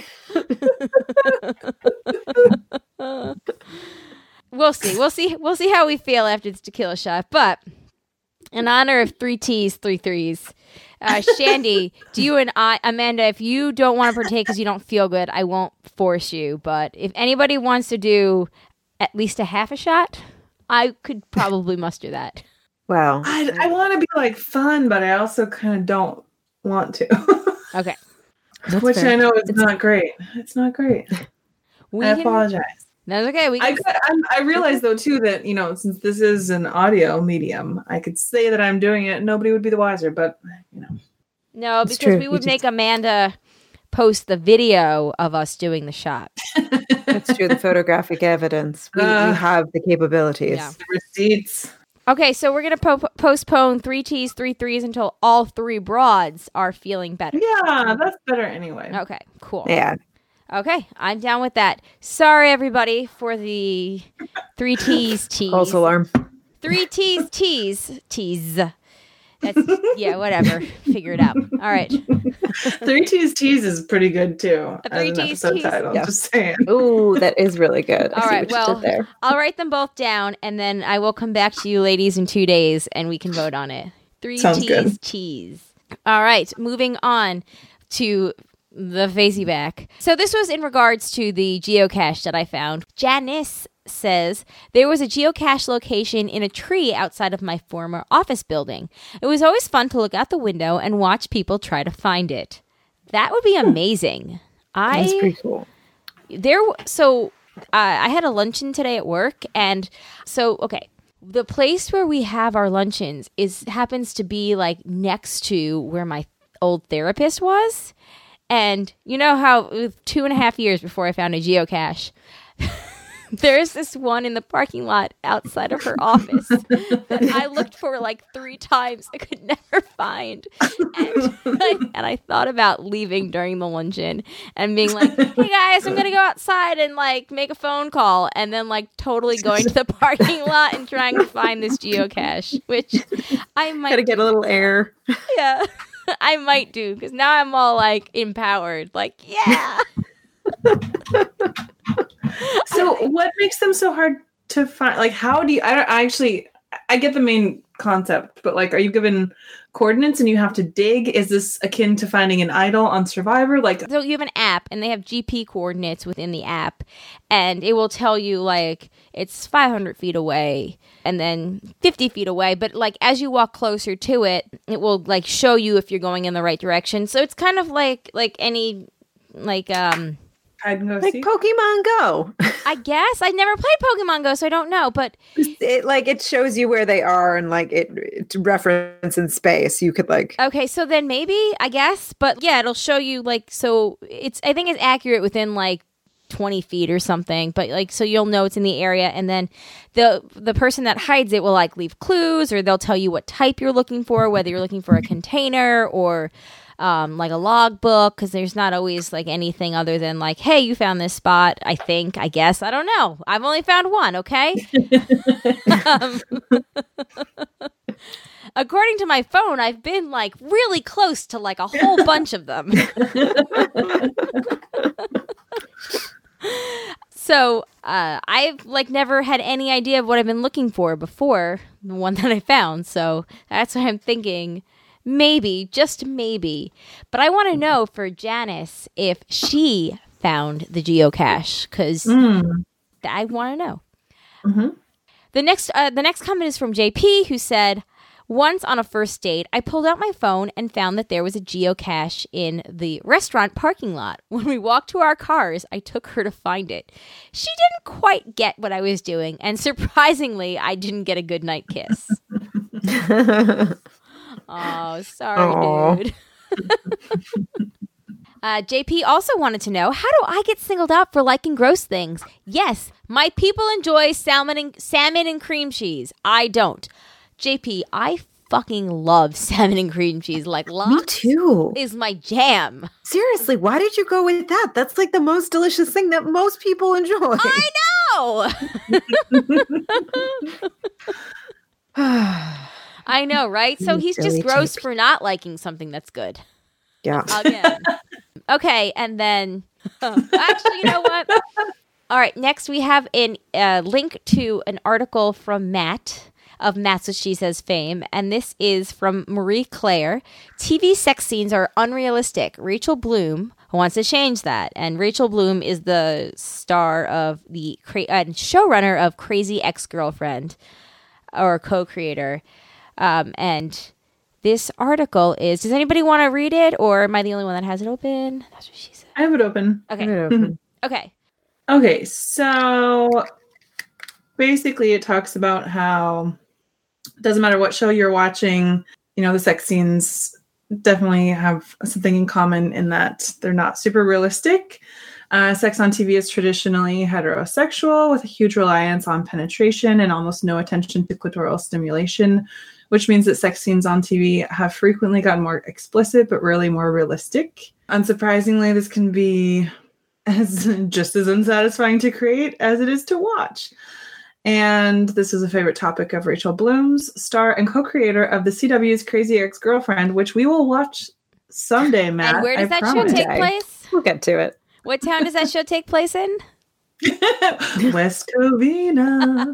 We'll see. We'll see how we feel after this tequila shot. But in honor of 3 T's, 3 threes, Shandy, do you and Amanda, if you don't want to partake because you don't feel good, I won't force you. But if anybody wants to do at least a half a shot, I could probably muster that. Wow. I want to be like fun, but I also kind of don't want to. Okay. That's Which fair. I know is not great. It's not great. I apologize. That's okay. I realize though too that since this is an audio medium, I could say that I'm doing it, and nobody would be the wiser. But No, It's because true. we would make Amanda post the video of us doing the shot. That's true. The photographic evidence. We have the capabilities. Yeah. receipts. Okay, so we're going to postpone 3 T's, 3 threes until all 3 broads are feeling better. Yeah, that's better anyway. Okay, cool. Yeah. Okay, I'm down with that. Sorry, everybody, for the 3 T's, T's. False alarm. 3 T's, T's, T's. That's, yeah, whatever. Figure it out. All right. 3 T's tease is pretty good too. A 3 as an T's episode tease. title. Yeah. Just saying. Ooh, that is really good. I All see right, what you well, did there. I'll write them both down, and then I will come back to you ladies in 2 days, and we can vote on it. 3 Sounds T's, good. T's. All right, moving on to the facey back. So this was in regards to the geocache that I found. Janice says there was a geocache location in a tree outside of my former office building. It was always fun to look out the window and watch people try to find it. That would be amazing. That's pretty cool. I had a luncheon today at work, and the place where we have our luncheons happens to be like next to where my old therapist was. And you know how it was 2.5 years before I found a geocache. There's this one in the parking lot outside of her office that I looked for like 3 times. I could never find. And I thought about leaving during the luncheon and being like, hey guys, I'm going to go outside and like make a phone call. And then like totally going to the parking lot and trying to find this geocache, which I might Gotta get a little air. Yeah, I might do because now I'm all like empowered. Like, yeah. So what makes them so hard to find? Like, how do you, I get the main concept, but like, are you given coordinates and you have to dig? Is this akin to finding an idol on Survivor? Like, So you have an app and they have GP coordinates within the app, and it will tell you like it's 500 feet away and then 50 feet away. But like as you walk closer to it, it will like show you if you're going in the right direction. So it's kind of like any hide and go Like seek? Pokemon Go. I guess I never played Pokemon Go, so I don't know. But It shows you where they are and like it's reference in space. You could like okay, so then maybe I guess, but yeah, it'll show you like so. I think it's accurate within like 20 feet or something, but like so you'll know it's in the area, and then the person that hides it will like leave clues, or they'll tell you what type you're looking for, whether you're looking for a container or like a logbook, because there's not always like anything other than like, hey, you found this spot. I guess I don't know. I've only found one. Okay. According to my phone, I've been like really close to like a whole bunch of them. So I've like never had any idea of what I've been looking for before the one that I found. So that's why I'm thinking maybe, just maybe. But I want to know for Janice if she found the geocache, because I want to know. Mm-hmm. The next comment is from JP, who said, once on a first date, I pulled out my phone and found that there was a geocache in the restaurant parking lot. When we walked to our cars, I took her to find it. She didn't quite get what I was doing, and surprisingly, I didn't get a goodnight kiss. Oh, sorry, dude. JP also wanted to know, how do I get singled out for liking gross things? Yes, my people enjoy salmon and cream cheese. I don't. JP, I fucking love salmon and cream cheese. Like, Me lox too. is my jam. Seriously, why did you go with that? That's like the most delicious thing that most people enjoy. I know. I know, right? So You he's just silly gross JP. for not liking something that's good. Yeah. Again. Okay, and then actually, you know what? All right, next we have a link to an article from Matt of That's What She Says fame. And this is from Marie Claire. TV sex scenes are unrealistic. Rachel Bloom wants to change that. And Rachel Bloom is the star of the showrunner of Crazy Ex-Girlfriend, or co-creator. And this article is, does anybody want to read it, or am I the only one that has it open? That's what she said. I have it open. Okay. Okay. Okay, so basically it talks about how it doesn't matter what show you're watching, the sex scenes definitely have something in common in that they're not super realistic. Sex on TV is traditionally heterosexual with a huge reliance on penetration and almost no attention to clitoral stimulation, which means that sex scenes on TV have frequently gotten more explicit, but rarely more realistic. Unsurprisingly, this can be just as unsatisfying to create as it is to watch. And this is a favorite topic of Rachel Bloom's, star and co-creator of the CW's Crazy Ex-Girlfriend, which we will watch someday, Matt. And where does that show take place? We'll get to it. What town does that show take place in? West Covina.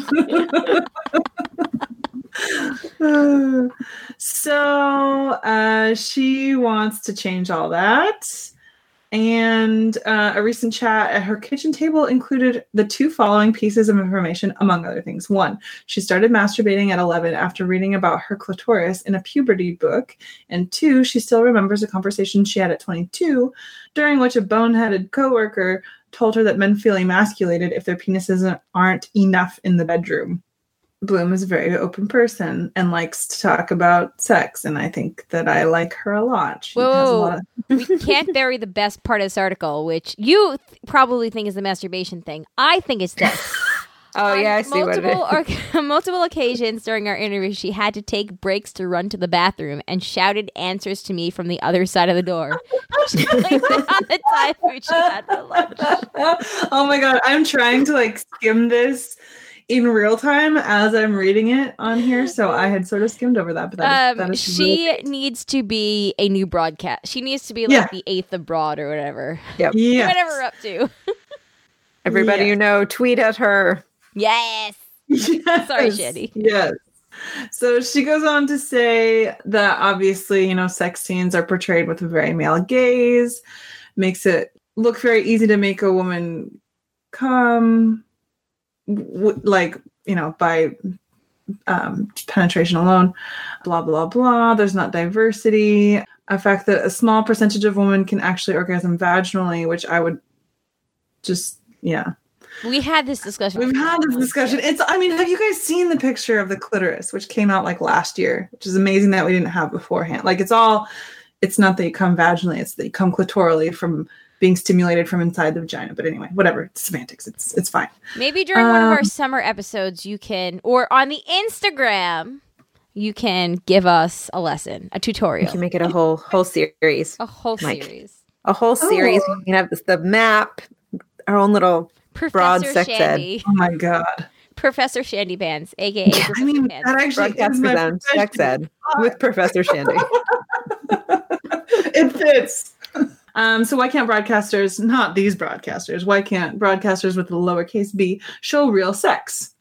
So she wants to change all that. And a recent chat at her kitchen table included the two following pieces of information, among other things. 1, she started masturbating at 11 after reading about her clitoris in a puberty book. And 2, she still remembers a conversation she had at 22, during which a boneheaded coworker told her that men feel emasculated if their penises aren't enough in the bedroom. Bloom is a very open person and likes to talk about sex, and I think that I like her a lot. She has a lot of... We can't bury the best part of this article, which you probably think is the masturbation thing. I think it's this. Oh, yeah, I see what it is. On multiple occasions during our interview, she had to take breaks to run to the bathroom and shouted answers to me from the other side of the door. She blamed it on the Thai food she had for lunch. Oh my God, I'm trying to skim this in real time as I'm reading it on here, so I had sort of skimmed over that. But that is she really needs to be a new broadcast. She needs to be like the 8th abroad or whatever. Yep. Yes. Whatever we're up to. Everybody you know, tweet at her. Yes. Yes. Sorry, Shandy. Yes. So she goes on to say that obviously, sex scenes are portrayed with a very male gaze, makes it look very easy to make a woman come. By penetration alone, blah, blah, blah. There's not diversity. A fact that a small percentage of women can actually orgasm vaginally, which I would We had this discussion. We've had this discussion. Have you guys seen the picture of the clitoris, which came out last year, which is amazing that we didn't have beforehand. It's not that you come vaginally, it's that you come clitorally from being stimulated from inside the vagina. But anyway, whatever. It's semantics. It's fine. Maybe during one of our summer episodes, you can, or on the Instagram, you can give us a lesson, a tutorial. You can make it a whole series. A whole series. A whole series. We can have the map, our own little broad Professor sex Shandy. ed. Oh my God. Professor Shandy Pants, aka Professor Pants. That actually Broadcast is for my them. Sex ed with Professor Shandy. It fits. So why can't broadcasters, not these broadcasters, why can't broadcasters with the lowercase b show real sex?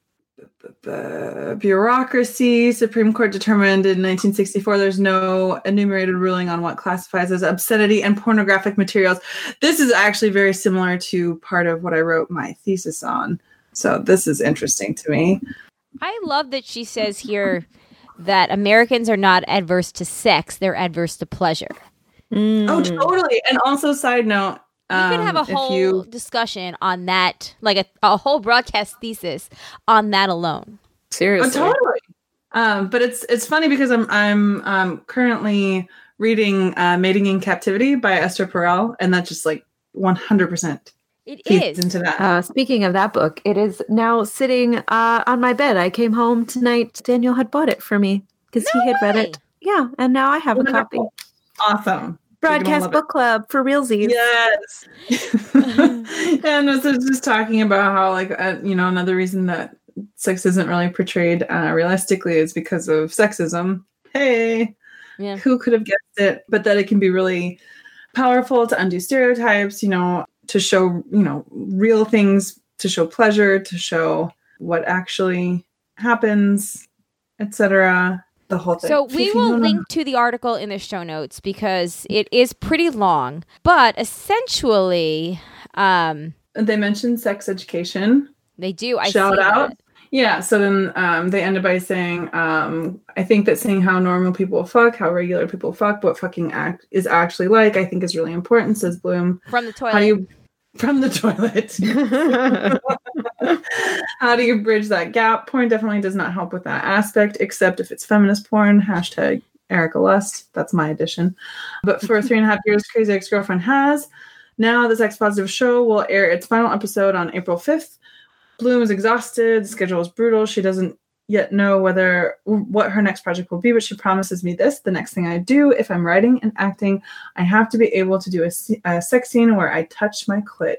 Bureaucracy. Supreme Court determined in 1964 there's no enumerated ruling on what classifies as obscenity and pornographic materials. This is actually very similar to part of what I wrote my thesis on. So this is interesting to me. I love that she says here that Americans are not adverse to sex, they're adverse to pleasure. Oh, totally. And also, side note, We could have a whole discussion on that, a whole broadcast thesis on that alone. Seriously. Oh, totally. But it's funny because I'm currently reading Mating in Captivity by Esther Perel, and that just 100% It feeds is. into that. Speaking of that book, it is now sitting on my bed. I came home tonight. Daniel had bought it for me because he had read it. Yeah, and now I have a copy. Awesome. Broadcast Book Club for realsies. Yes. And so just talking about how, another reason that sex isn't really portrayed realistically is because of sexism. Hey, who could have guessed it? But that it can be really powerful to undo stereotypes, to show, real things, to show pleasure, to show what actually happens. etc. The whole thing. So we will link to the article in the show notes because it is pretty long. But essentially, they mentioned sex education. They do. Shout out. Yeah. So then they ended by saying, I think that seeing how normal people fuck, how regular people fuck, what fucking is actually like, I think is really important, says Bloom. From the toilet. From the toilet. How do you bridge that gap? Porn definitely does not help with that aspect, except if it's feminist porn. Hashtag Erica Lust. That's my addition. But for 3.5 years, Crazy Ex-Girlfriend has. Now the Sex Positive show will air its final episode on April 5th. Bloom is exhausted. The schedule is brutal. She doesn't yet know what her next project will be, but she promises me this: the next thing I do, if I'm writing and acting, I have to be able to do a sex scene where I touch my clit.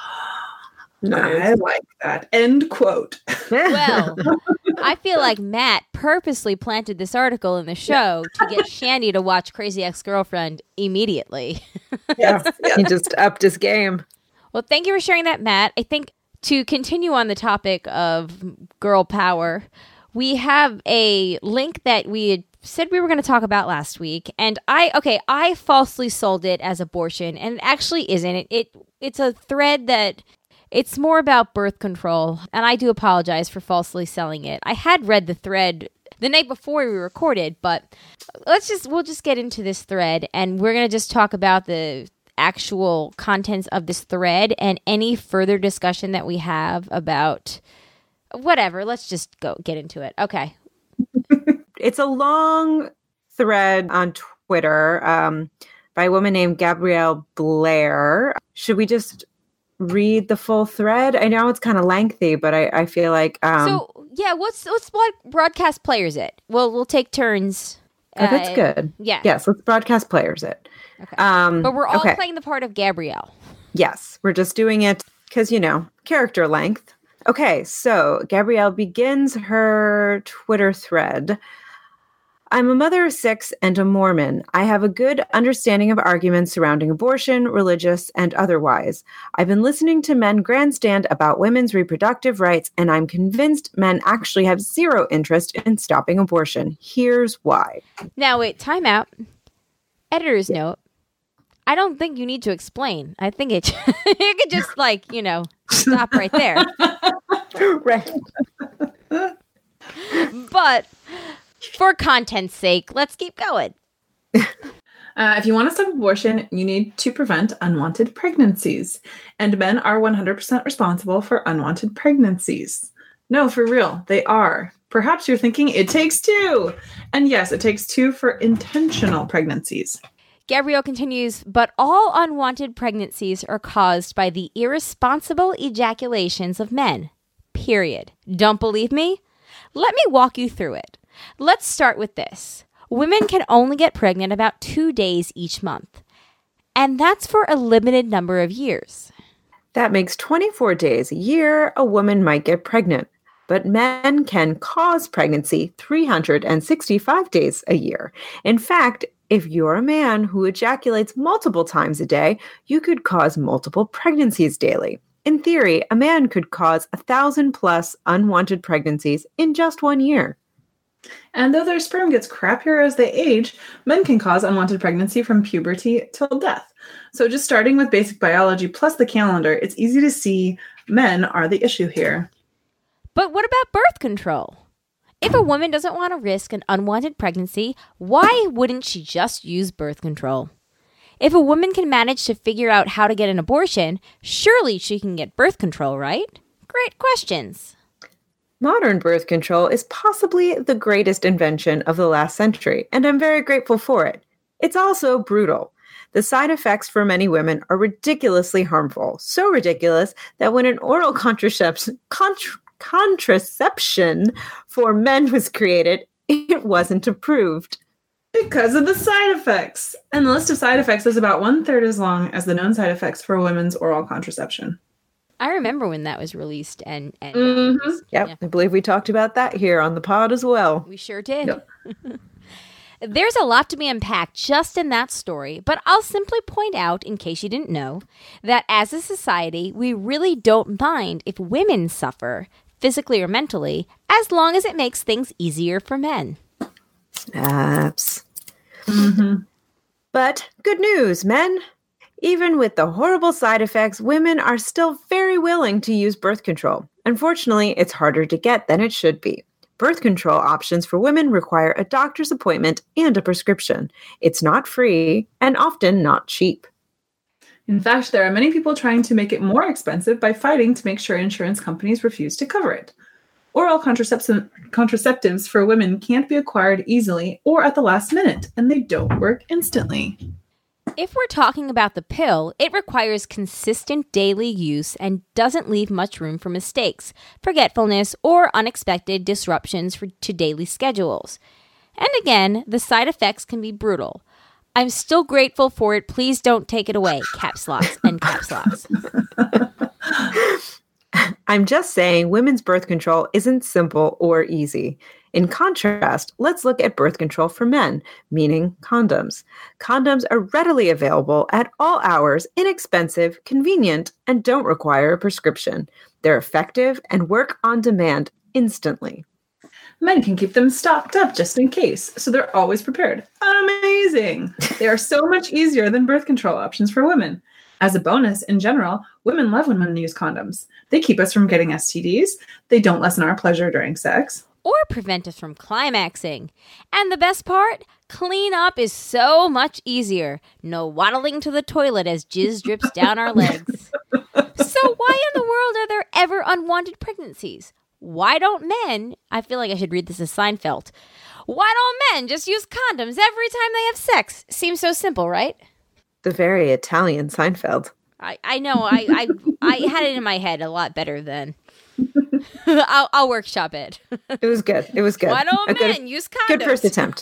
Nice. I like that. End quote. Well, I feel like Matt purposely planted this article in the show to get Shandy to watch Crazy Ex-Girlfriend immediately. Yes, he just upped his game. Well, thank you for sharing that, Matt. I think to continue on the topic of girl power, we have a link that we had said we were going to talk about last week, and I falsely sold it as abortion, and it actually isn't. It's a thread that it's more about birth control, and I do apologize for falsely selling it. I had read the thread the night before we recorded, but we'll just get into this thread, and we're going to just talk about the actual contents of this thread and any further discussion that we have about whatever. Let's just get into it. Okay. It's a long thread on Twitter by a woman named Gabrielle Blair. Should we just read the full thread? I know it's kind of lengthy, but I feel like what broadcast players it? We'll take turns. That's good. Yeah. Yes, let's broadcast players it. Okay. But we're all playing the part of Gabrielle. Yes, we're just doing it because, character length. Okay, so Gabrielle begins her Twitter thread. I'm a mother of 6 and a Mormon. I have a good understanding of arguments surrounding abortion, religious, and otherwise. I've been listening to men grandstand about women's reproductive rights, and I'm convinced men actually have zero interest in stopping abortion. Here's why. Now, wait, time out. Editor's note. I don't think you need to explain. I think you could just, stop right there. Right. But for content's sake, let's keep going. If you want to stop abortion, you need to prevent unwanted pregnancies. And men are 100% responsible for unwanted pregnancies. No, for real, they are. Perhaps you're thinking it takes 2. And yes, it takes 2 for intentional pregnancies. Gabrielle continues, but all unwanted pregnancies are caused by the irresponsible ejaculations of men. Period. Don't believe me? Let me walk you through it. Let's start with this. Women can only get pregnant about 2 days each month. And that's for a limited number of years. That makes 24 days a year a woman might get pregnant. But men can cause pregnancy 365 days a year. In fact, if you're a man who ejaculates multiple times a day, you could cause multiple pregnancies daily. In theory, a man could cause 1,000+ unwanted pregnancies in just 1 year. And though their sperm gets crappier as they age, men can cause unwanted pregnancy from puberty till death. So just starting with basic biology plus the calendar, it's easy to see men are the issue here. But what about birth control? If a woman doesn't want to risk an unwanted pregnancy, why wouldn't she just use birth control? If a woman can manage to figure out how to get an abortion, surely she can get birth control, right? Great questions. Modern birth control is possibly the greatest invention of the last century, and I'm very grateful for it. It's also brutal. The side effects for many women are ridiculously harmful, so ridiculous that when an oral contraception for men was created, it wasn't approved. Because of the side effects. And the list of side effects is about 1/3 as long as the known side effects for women's oral contraception. I remember when that was released and mm-hmm. Yep. Yeah. I believe we talked about that here on the pod as well. We sure did. Yep. There's a lot to be unpacked just in that story, but I'll simply point out, in case you didn't know, that as a society, we really don't mind if women suffer, physically or mentally, as long as it makes things easier for men. Snaps. But good news, men. Even with the horrible side effects, women are still very willing to use birth control. Unfortunately, it's harder to get than it should be. Birth control options for women require a doctor's appointment and a prescription. It's not free and often not cheap. In fact, there are many people trying to make it more expensive by fighting to make sure insurance companies refuse to cover it. Oral contraceptives for women can't be acquired easily or at the last minute, and they don't work instantly. If we're talking about the pill, it requires consistent daily use and doesn't leave much room for mistakes, forgetfulness, or unexpected disruptions to daily schedules. And again, the side effects can be brutal. I'm still grateful for it. Please don't take it away. Caps locks and caps locks. I'm just saying women's birth control isn't simple or easy. In contrast, let's look at birth control for men, meaning condoms. Condoms are readily available at all hours, inexpensive, convenient, and don't require a prescription. They're effective and work on demand instantly. Men can keep them stocked up just in case, so they're always prepared. Amazing! They are so much easier than birth control options for women. As a bonus, in general, women love when men use condoms. They keep us from getting STDs. They don't lessen our pleasure during sex. Or prevent us from climaxing. And the best part? Clean up is so much easier. No waddling to the toilet as jizz drips down our legs. So why in the world are there ever unwanted pregnancies? Why don't men, I feel like I should read this as Seinfeld, why don't men just use condoms every time they have sex? Seems so simple, right? The very Italian Seinfeld. I know, I had it in my head a lot better than... I'll workshop it. It was good. It was good. Why don't men use condoms? Good first attempt.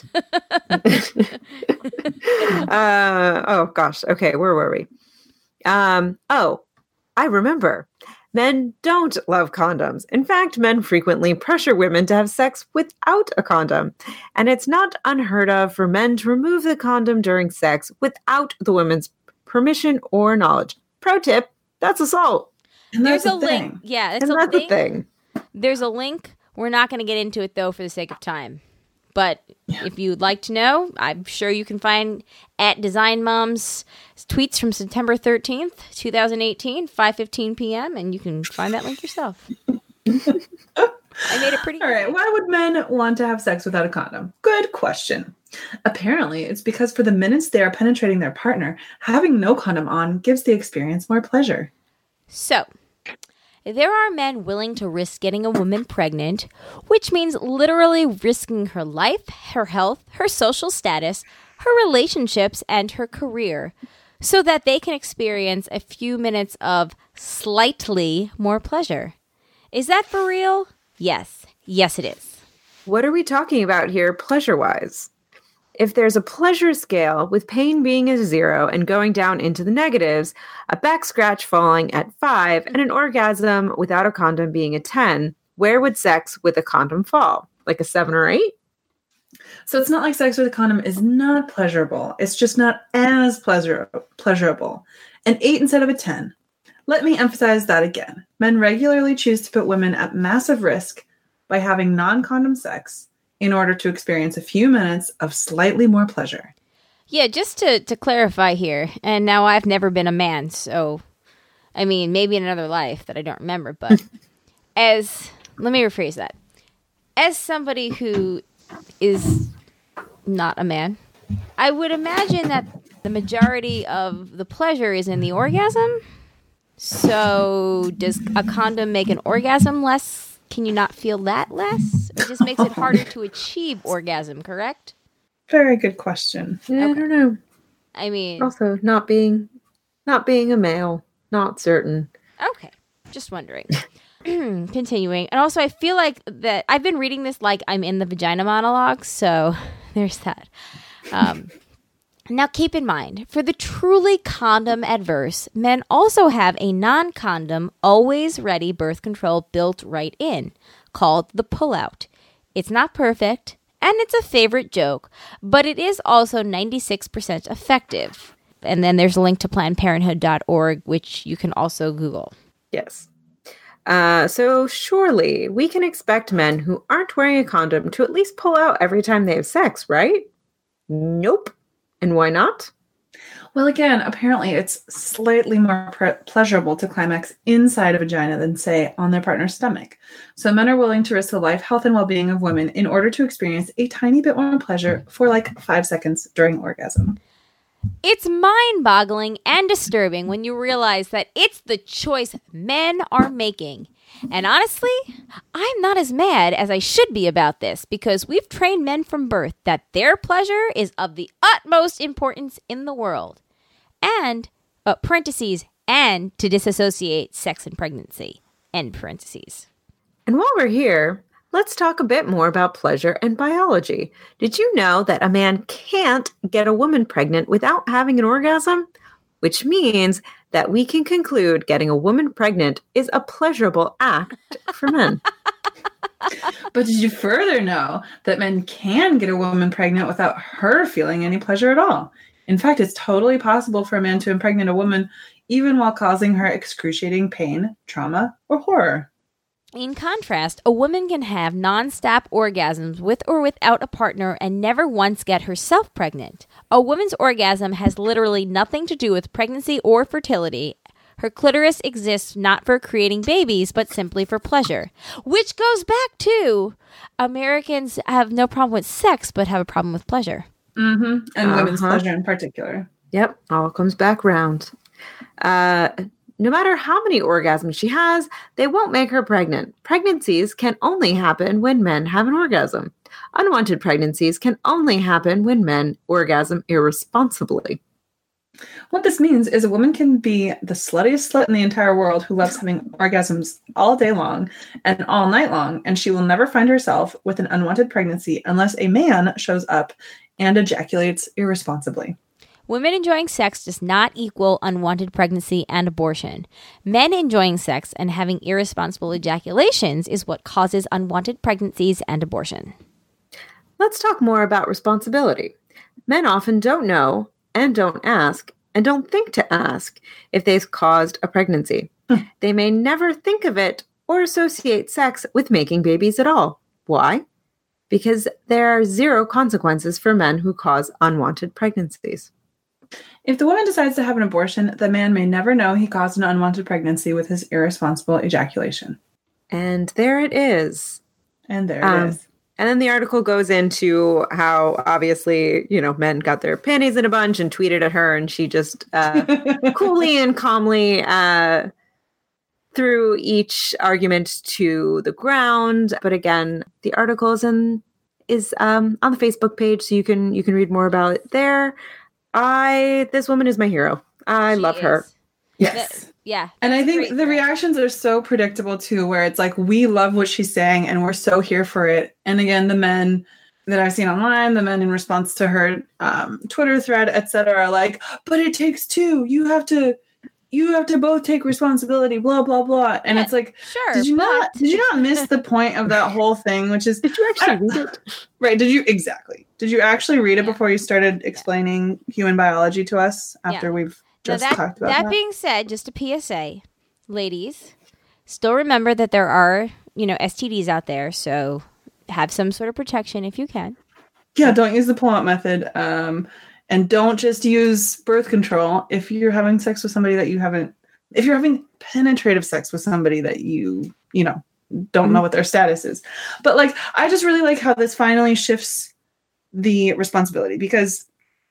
Oh, gosh. Okay, where were we? I remember. Men don't love condoms. In fact, men frequently pressure women to have sex without a condom. And it's not unheard of for men to remove the condom during sex without the woman's permission or knowledge. Pro tip, that's assault. And There's that's a the link. thing. Yeah, And that's the thing. There's a link. We're not going to get into it, though, for the sake of time. But if you'd like to know, I'm sure you can find at Design Mom's tweets from September 13th, 2018, 5:15 p.m., and you can find that link yourself. I made it pretty All right. Why would men want to have sex without a condom? Good question. Apparently, it's because for the minutes they are penetrating their partner, having no condom on gives the experience more pleasure. So, there are men willing to risk getting a woman pregnant, which means literally risking her life, her health, her social status, her relationships, and her career, so that they can experience a few minutes of slightly more pleasure. Is that for real? Yes. Yes, it is. What are we talking about here, pleasure-wise? If there's a pleasure scale with pain being a 0 and going down into the negatives, a back scratch falling at 5, and an orgasm without a condom being a 10, where would sex with a condom fall? Like a 7 or 8? So it's not like sex with a condom is not pleasurable. It's just not as pleasurable. An 8 instead of a 10. Let me emphasize that again. Men regularly choose to put women at massive risk by having non-condom sex in order to experience a few minutes of slightly more pleasure. Yeah, just to clarify here, and now I've never been a man, so, I mean, maybe in another life that I don't remember, but let me rephrase that. As somebody who is not a man, I would imagine that the majority of the pleasure is in the orgasm. So does a condom make an orgasm less? Can you not feel that less? It just makes it harder to achieve orgasm, correct? Very good question. Yeah, I don't know. I mean... Also, not being a male. Not certain. Okay. Just wondering. Continuing. And also, I feel like that I've been reading this like I'm in the vagina monologue, so there's that. Now, keep in mind, for the truly condom adverse, men also have a non-condom, always-ready birth control built right in, called the pull-out. It's not perfect, and it's a favorite joke, but it is also 96% effective. And then there's a link to PlannedParenthood.org, which you can also Google. Yes. So surely we can expect men who aren't wearing a condom to at least pull out every time they have sex, right? Nope. And why not? Well, again, apparently it's slightly more pleasurable to climax inside a vagina than, say, on their partner's stomach. So men are willing to risk the life, health, and well-being of women in order to experience a tiny bit more pleasure for like 5 seconds during orgasm. It's mind-boggling and disturbing when you realize that it's the choice men are making. And honestly, I'm not as mad as I should be about this because we've trained men from birth that their pleasure is of the utmost importance in the world. And, parentheses, and to disassociate sex and pregnancy, end parentheses. And while we're here, let's talk a bit more about pleasure and biology. Did you know that a man can't get a woman pregnant without having an orgasm? Which means that we can conclude getting a woman pregnant is a pleasurable act for men. But did you further know that men can get a woman pregnant without her feeling any pleasure at all? In fact, it's totally possible for a man to impregnate a woman even while causing her excruciating pain, trauma, or horror. In contrast, a woman can have non-stop orgasms with or without a partner and never once get herself pregnant. A woman's orgasm has literally nothing to do with pregnancy or fertility. Her clitoris exists not for creating babies, but simply for pleasure. Which goes back to Americans have no problem with sex, but have a problem with pleasure. Mm-hmm. And women's pleasure in particular. Yep, all comes back round. No matter how many orgasms she has, they won't make her pregnant. Pregnancies can only happen when men have an orgasm. Unwanted pregnancies can only happen when men orgasm irresponsibly. What this means is a woman can be the sluttiest slut in the entire world who loves having orgasms all day long and all night long, and she will never find herself with an unwanted pregnancy unless a man shows up and ejaculates irresponsibly. Women enjoying sex does not equal unwanted pregnancy and abortion. Men enjoying sex and having irresponsible ejaculations is what causes unwanted pregnancies and abortion. Let's talk more about responsibility. Men often don't know and don't ask and don't think to ask if they've caused a pregnancy. They may never think of it or associate sex with making babies at all. Why? Because there are zero consequences for men who cause unwanted pregnancies. If the woman decides to have an abortion, the man may never know he caused an unwanted pregnancy with his irresponsible ejaculation. And there it is. And there it is. And then the article goes into how obviously, men got their panties in a bunch and tweeted at her, and she just coolly and calmly threw each argument to the ground. But again, the article is on the Facebook page, so you can read more about it there. This woman is my hero. I love her. Yes. Yeah. And I think the reactions are so predictable too, where it's like, we love what she's saying and we're so here for it. And again, the men that I've seen online, the men in response to her Twitter thread, etc., are like, but it takes two. You have to both take responsibility, blah, blah, blah. And it's like, sure. Did you not miss the point of that whole thing, which is, did you actually read it? Right. Did you actually read it before you started explaining human biology to us after we've just talked about that? That being said, just a PSA, ladies, still remember that there are, STDs out there. So have some sort of protection if you can. Yeah. Don't use the pull-out method. And don't just use birth control if you're having sex with somebody that if you're having penetrative sex with somebody that you don't know what their status is. But I just really like how this finally shifts the responsibility, because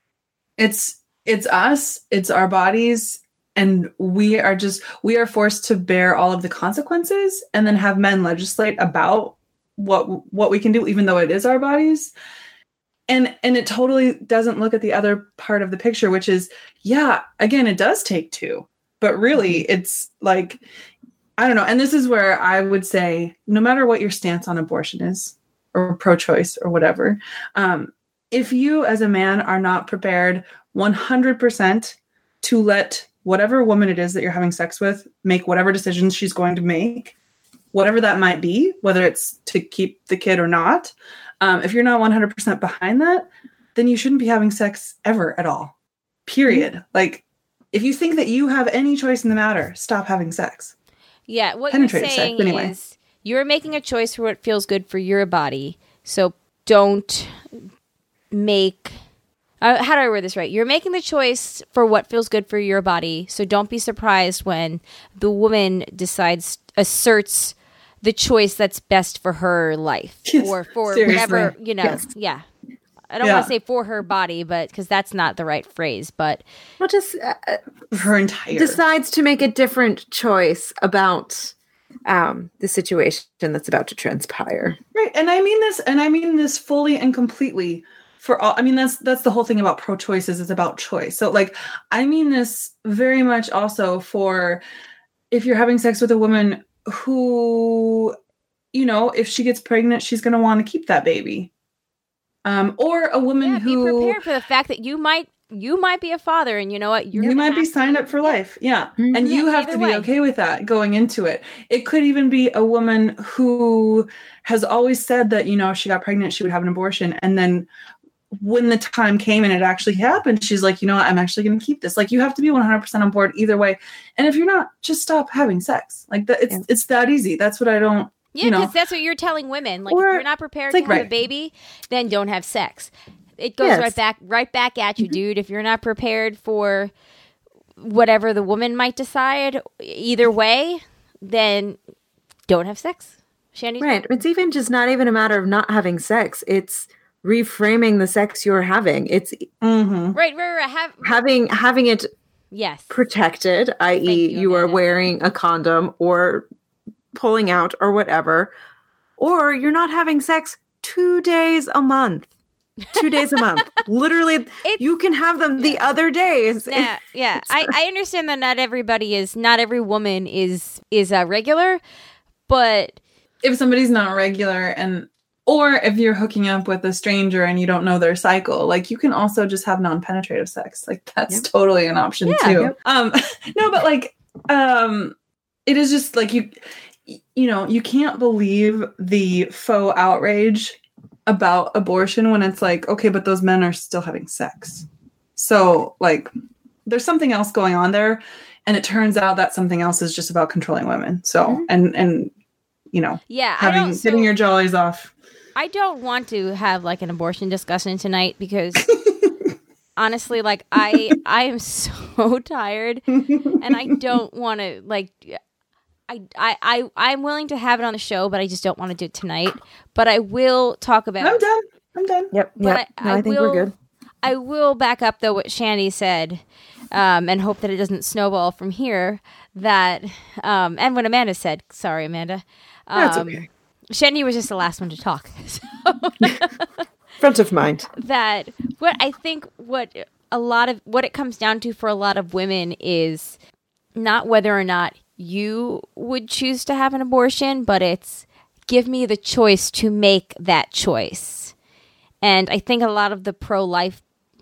it's us, it's our bodies, and we are forced to bear all of the consequences and then have men legislate about what we can do, even though it is our bodies. And it totally doesn't look at the other part of the picture, which is, again, it does take two, but really it's like, I don't know. And this is where I would say, no matter what your stance on abortion is, or pro-choice or whatever, if you as a man are not prepared 100% to let whatever woman it is that you're having sex with make whatever decisions she's going to make, whatever that might be, whether it's to keep the kid or not, if you're not 100% behind that, then you shouldn't be having sex ever at all. Period. If you think that you have any choice in the matter, stop having sex. Yeah, what you're penetrative saying sex anyway. is you're making a choice for what feels good for your body. So don't make... how do I word this right? You're making the choice for what feels good for your body. So don't be surprised when the woman asserts the choice that's best for her life. Yes, or for seriously. whatever, Yes. Yeah. I don't want to say for her body, but because that's not the right phrase. But Well, just Her entire decides to make a different choice about the situation that's about to transpire. right, and I mean this fully and completely for all. I mean that's the whole thing about pro-choice is it's about choice. So like I mean this very much also for if you're having sex with a woman who, you know, if she gets pregnant, she's going to want to keep that baby. Or a woman be who prepared for the fact that you might be a father, and you know what? you might be signed up for life. Yeah. And you have to either be way. okay with that going into it. It could even be a woman who has always said that, you know, if she got pregnant, she would have an abortion. And then when the time came and it actually happened, she's like, you know what? I'm actually going to keep this. Like, you have to be 100% on board either way. And if you're not, just stop having sex. Like that. It's that easy. That's what I don't. Yeah, you know. because that's what you're telling women. Like, Or if you're not prepared it's to like- have a baby, then don't have sex. It goes Yes. right back at you, dude. If you're not prepared for whatever the woman might decide, either way, then don't have sex. Shandy, Right. It's even just not even a matter of not having sex. It's reframing the sex you're having. It's Mhm. right. having it Yes. protected, i.e., Thank you, you are Amanda. wearing a condom or pulling out or whatever, or you're not having sex 2 days a month. 2 days a month. Literally, you can have them the other days. Yeah. I understand that not every woman is regular, but If somebody's not regular or if you're hooking up with a stranger and you don't know their cycle, like you can also just have non-penetrative sex. Like that's totally an option too. No, but like, it is just like you know, you can't believe the faux outrage about abortion when it's like, okay, but those men are still having sex. So like, there's something else going on there. And it turns out that something else is just about controlling women. So, and, you know, yeah, getting your jollies off. I don't want to have like an abortion discussion tonight because honestly, like I am so tired and I don't want to like, I'm willing to have it on the show, but I just don't want to do it tonight. But I will talk about. I'm done. Yep. But I think we're good. I will back up though what Shandy said, and hope that it doesn't snowball from here. That and what Amanda said. Sorry, Amanda. That's okay. Shandy was just the last one to talk. So Front of mind. that what I think what it comes down to for a lot of women is not whether or not you would choose to have an abortion, but it's give me the choice to make that choice. And I think a lot of the pro-life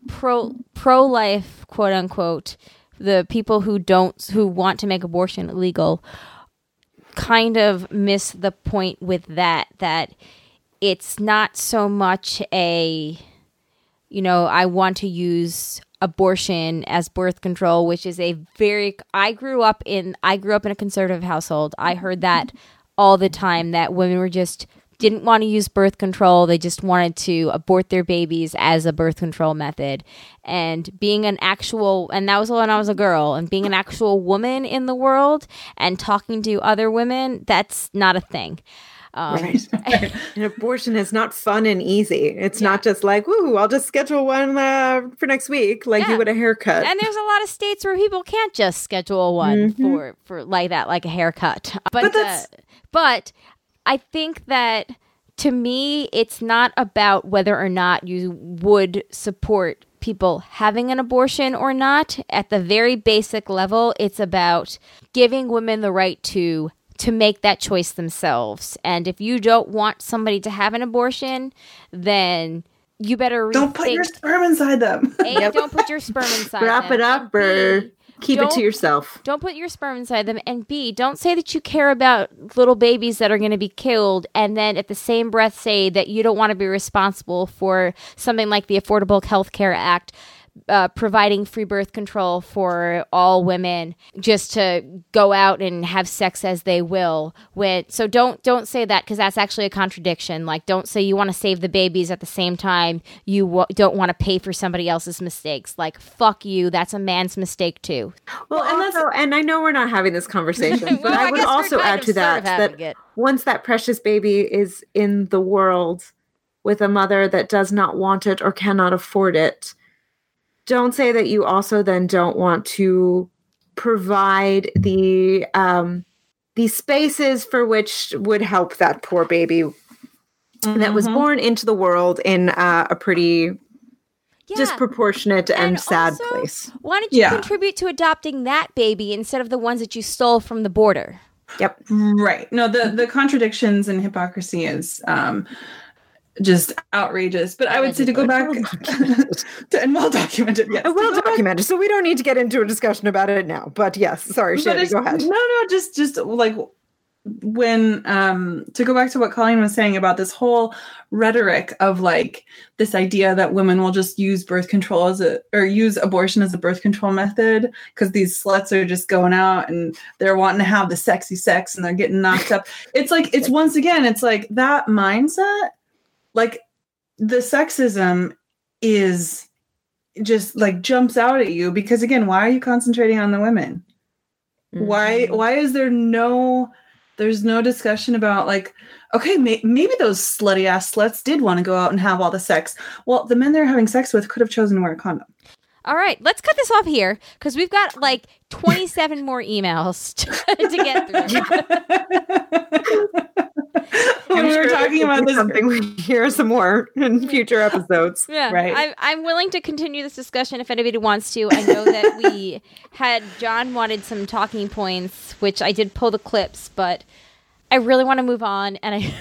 quote unquote, the people who want to make abortion illegal kind of miss the point with that it's not so much a, you know, I want to use abortion as birth control, which is I grew up in a conservative household. I heard that all the time, that women didn't want to use birth control. They just wanted to abort their babies as a birth control method. And and that was when I was a girl, and being an actual woman in the world and talking to other women, that's not a thing. Right. And abortion is not fun and easy. It's not just like, woo, I'll just schedule one for next week, like you would a haircut. And there's a lot of states where people can't just schedule one for like that, like a haircut. But I think that to me, it's not about whether or not you would support people having an abortion or not. At the very basic level, it's about giving women the right to make that choice themselves. And if you don't want somebody to have an abortion, then you better Don't put your sperm inside them. A, don't put your sperm inside Wrap them. it up or keep it to yourself. Don't put your sperm inside them. And B, don't say that you care about little babies that are going to be killed and then at the same breath say that you don't want to be responsible for something like the Affordable Health Care Act providing free birth control for all women just to go out and have sex as they will. So don't say that, because that's actually a contradiction. Like, don't say you want to save the babies at the same time you don't want to pay for somebody else's mistakes. Like, fuck you. That's a man's mistake too. Well, and I know we're not having this conversation, but Well, I I would guess we're also kind add of to sort of that having it. once that precious baby is in the world with a mother that does not want it or cannot afford it, don't say that you also then don't want to provide the spaces for which would help that poor baby that was born into the world in a pretty disproportionate and sad also, place. Why don't you contribute to adopting that baby instead of the ones that you stole from the border? Yep. Right. No, the contradictions and hypocrisy is just outrageous. But I would say to go back and well documented. Yes, well documented. So we don't need to get into a discussion about it now. But yes, sorry, Shandy, go ahead. No, just like when to go back to what Colleen was saying about this whole rhetoric of like this idea that women will just use birth control use abortion as a birth control method because these sluts are just going out and they're wanting to have the sexy sex and they're getting knocked up. It's like, it's once again, it's like that mindset, like the sexism is just like jumps out at you because again, why are you concentrating on the women? Mm-hmm. Why is there's no discussion about like, okay, maybe those slutty ass sluts did want to go out and have all the sex. Well, the men they're having sex with could have chosen to wear a condom. All right, let's cut this off here because we've got like 27 more emails to get through. When we were talking about this, something we hear some more in future episodes. Yeah, right. I'm willing to continue this discussion if anybody wants to. I know that we had John wanted some talking points, which I did pull the clips, but I really want to move on. And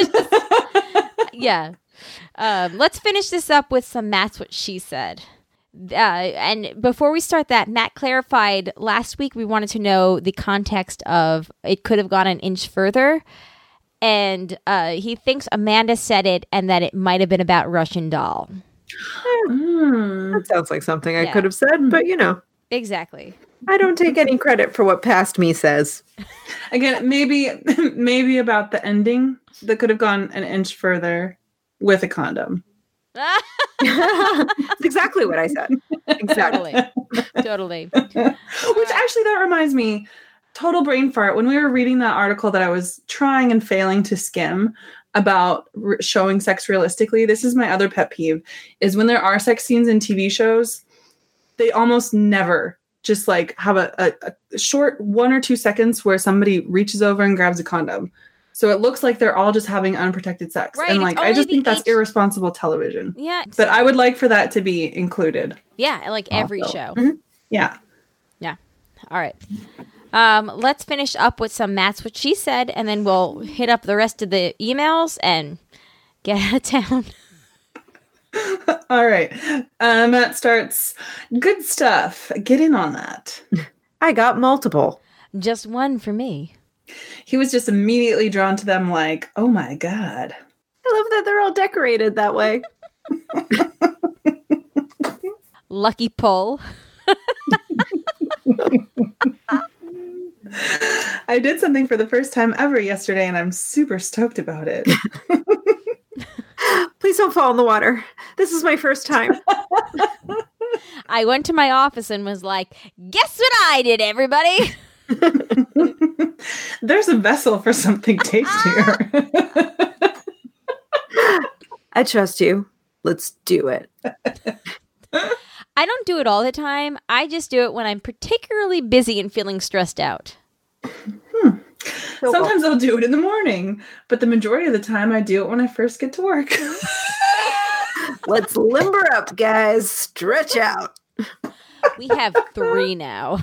let's finish this up with some Matt's What She Said. And before we start that, Matt clarified last week we wanted to know the context of it could have gone an inch further. And he thinks Amanda said it and that it might have been about Russian Doll. That sounds like something I could have said, but you know. Exactly. I don't take any credit for what past me says. Again, maybe about the ending that could have gone an inch further with a condom. That's exactly what I said. Exactly. Totally. Which actually, that reminds me, total brain fart. When we were reading that article that I was trying and failing to skim about showing sex realistically, this is my other pet peeve, is when there are sex scenes in TV shows, they almost never just like have a short 1 or 2 seconds where somebody reaches over and grabs a condom. So it looks like they're all just having unprotected sex. Right, and like, I just think that's irresponsible television. Yeah. But I would like for that to be included. Yeah, like every show. Mm-hmm. Yeah. Yeah. All right. Let's finish up with some Matt's What She Said, and then we'll hit up the rest of the emails and get out of town. All right. Matt starts, good stuff. Get in on that. I got multiple. Just one for me. He was just immediately drawn to them like, oh my God. I love that they're all decorated that way. Lucky pull. I did something for the first time ever yesterday, and I'm super stoked about it. Please don't fall in the water. This is my first time. I went to my office and was like, guess what I did, everybody? There's a vessel for something tastier. I trust you. Let's do it. I don't do it all the time. I just do it when I'm particularly busy and feeling stressed out. Sometimes I'll do it in the morning, but the majority of the time I do it when I first get to work. Let's limber up, guys. Stretch out. We have 3 now.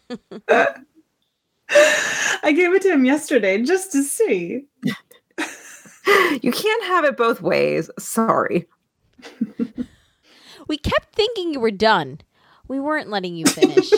I gave it to him yesterday just to see. You can't have it both ways. Sorry. We kept thinking you were done. We weren't letting you finish.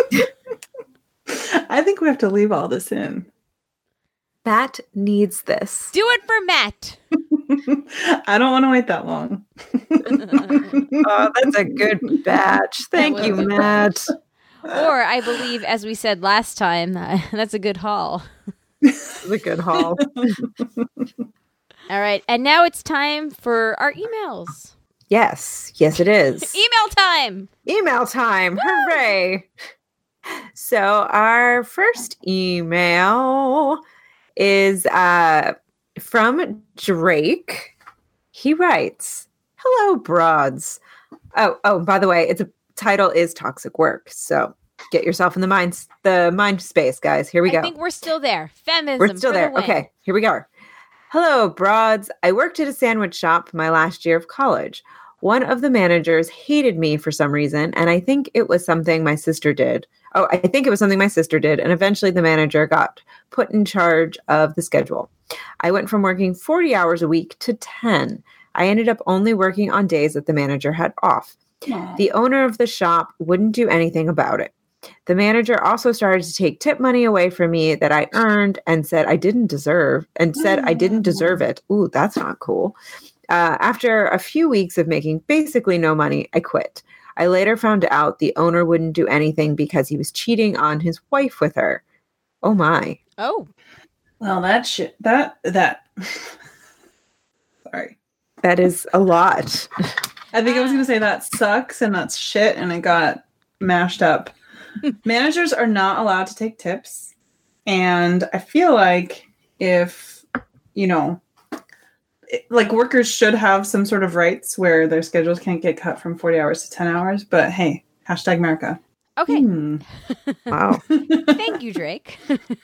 I think we have to leave all this in. Matt needs this. Do it for Matt. I don't want to wait that long. Oh, that's a good batch. Thank you, Matt. Or I believe, as we said last time, that's a good haul. It's a good haul. All right. And now it's time for our emails. Yes, it is. Email time. Email time. Hooray. So our first email is from Drake. He writes, "Hello, broads." Oh, by the way, title is Toxic Work. So get yourself in the mind space, guys. Here we go. I think we're still there. Feminism. We're still there. Okay, here we go. "Hello, broads. I worked at a sandwich shop my last year of college. One of the managers hated me for some reason, and I think it was something my sister did. And eventually the manager got put in charge of the schedule. I went from working 40 hours a week to 10. I ended up only working on days that the manager had off. The owner of the shop wouldn't do anything about it. The manager also started to take tip money away from me that I earned and said I didn't deserve it. Ooh, that's not cool. After a few weeks of making basically no money, I quit. I later found out the owner wouldn't do anything because he was cheating on his wife with her. Oh my. Oh. Well, that sorry. That is a lot. I think I was going to say that sucks and that's shit and it got mashed up. Managers are not allowed to take tips. And I feel like if, like workers should have some sort of rights where their schedules can't get cut from 40 hours to 10 hours. But hey, hashtag America. Okay. Wow. Thank you, Drake.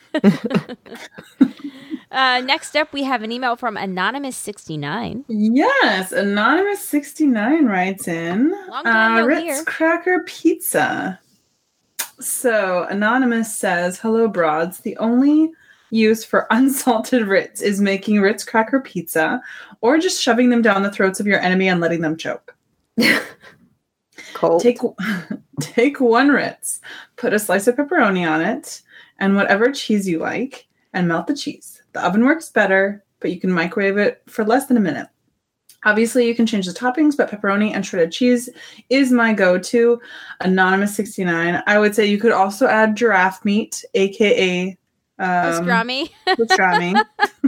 Next up, we have an email from Anonymous69. Yes, Anonymous69 writes in Long time no Ritz hear. Cracker Pizza. So Anonymous says, "Hello, broads. The only use for unsalted Ritz is making Ritz Cracker Pizza or just shoving them down the throats of your enemy and letting them choke. Cold. Take one Ritz, put a slice of pepperoni on it, and whatever cheese you like, and melt the cheese. The oven works better, but you can microwave it for less than a minute. Obviously, you can change the toppings, but pepperoni and shredded cheese is my go-to." Anonymous69. I would say you could also add giraffe meat, aka Pastrami. pastrami.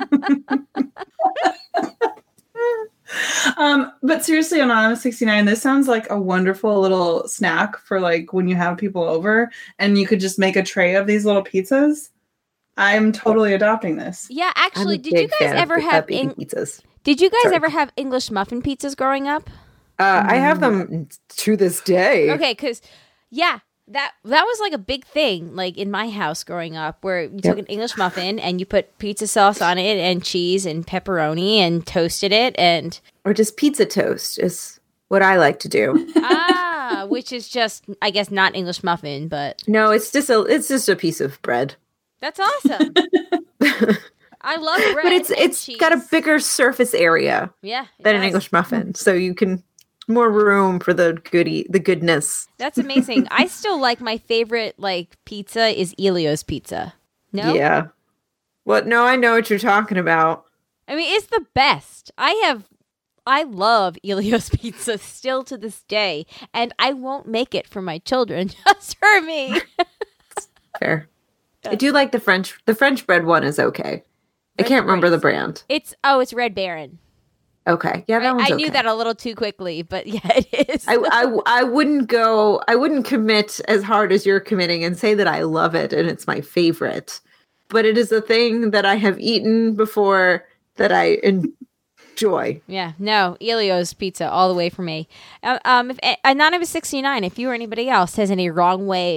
But seriously, Anonymous69, this sounds like a wonderful little snack for like when you have people over and you could just make a tray of these little pizzas. I'm totally adopting this. Yeah, actually, did you guys ever have pizzas? Did you guys Sorry. ever have English muffin pizzas growing up? I have them to this day. Okay, because that was like a big thing, like in my house growing up, where you took an English muffin and you put pizza sauce on it and cheese and pepperoni and toasted it Or just pizza toast is what I like to do. which is just, I guess, not English muffin, but No, it's just a piece of bread. that's awesome. I love bread, But and it's cheese. got a bigger surface area it than an does. English muffin, so you can more room for the goodness. That's amazing. I still like my favorite pizza is Elio's pizza. No? Yeah. What? No, I know what you're talking about. I mean, it's the best. I love Elio's pizza still to this day, and I won't make it for my children, just for me. Fair. I do like the French bread one is okay. I can't remember the brand. It's Red Baron. Okay. Yeah, that one's I okay. knew that a little too quickly, but yeah, it is. I wouldn't commit as hard as you're committing and say that I love it and it's my favorite. But it is a thing that I have eaten before that I enjoy. Yeah, no, Elio's pizza all the way for me. If Anonymous69, if you or anybody else has any wrong way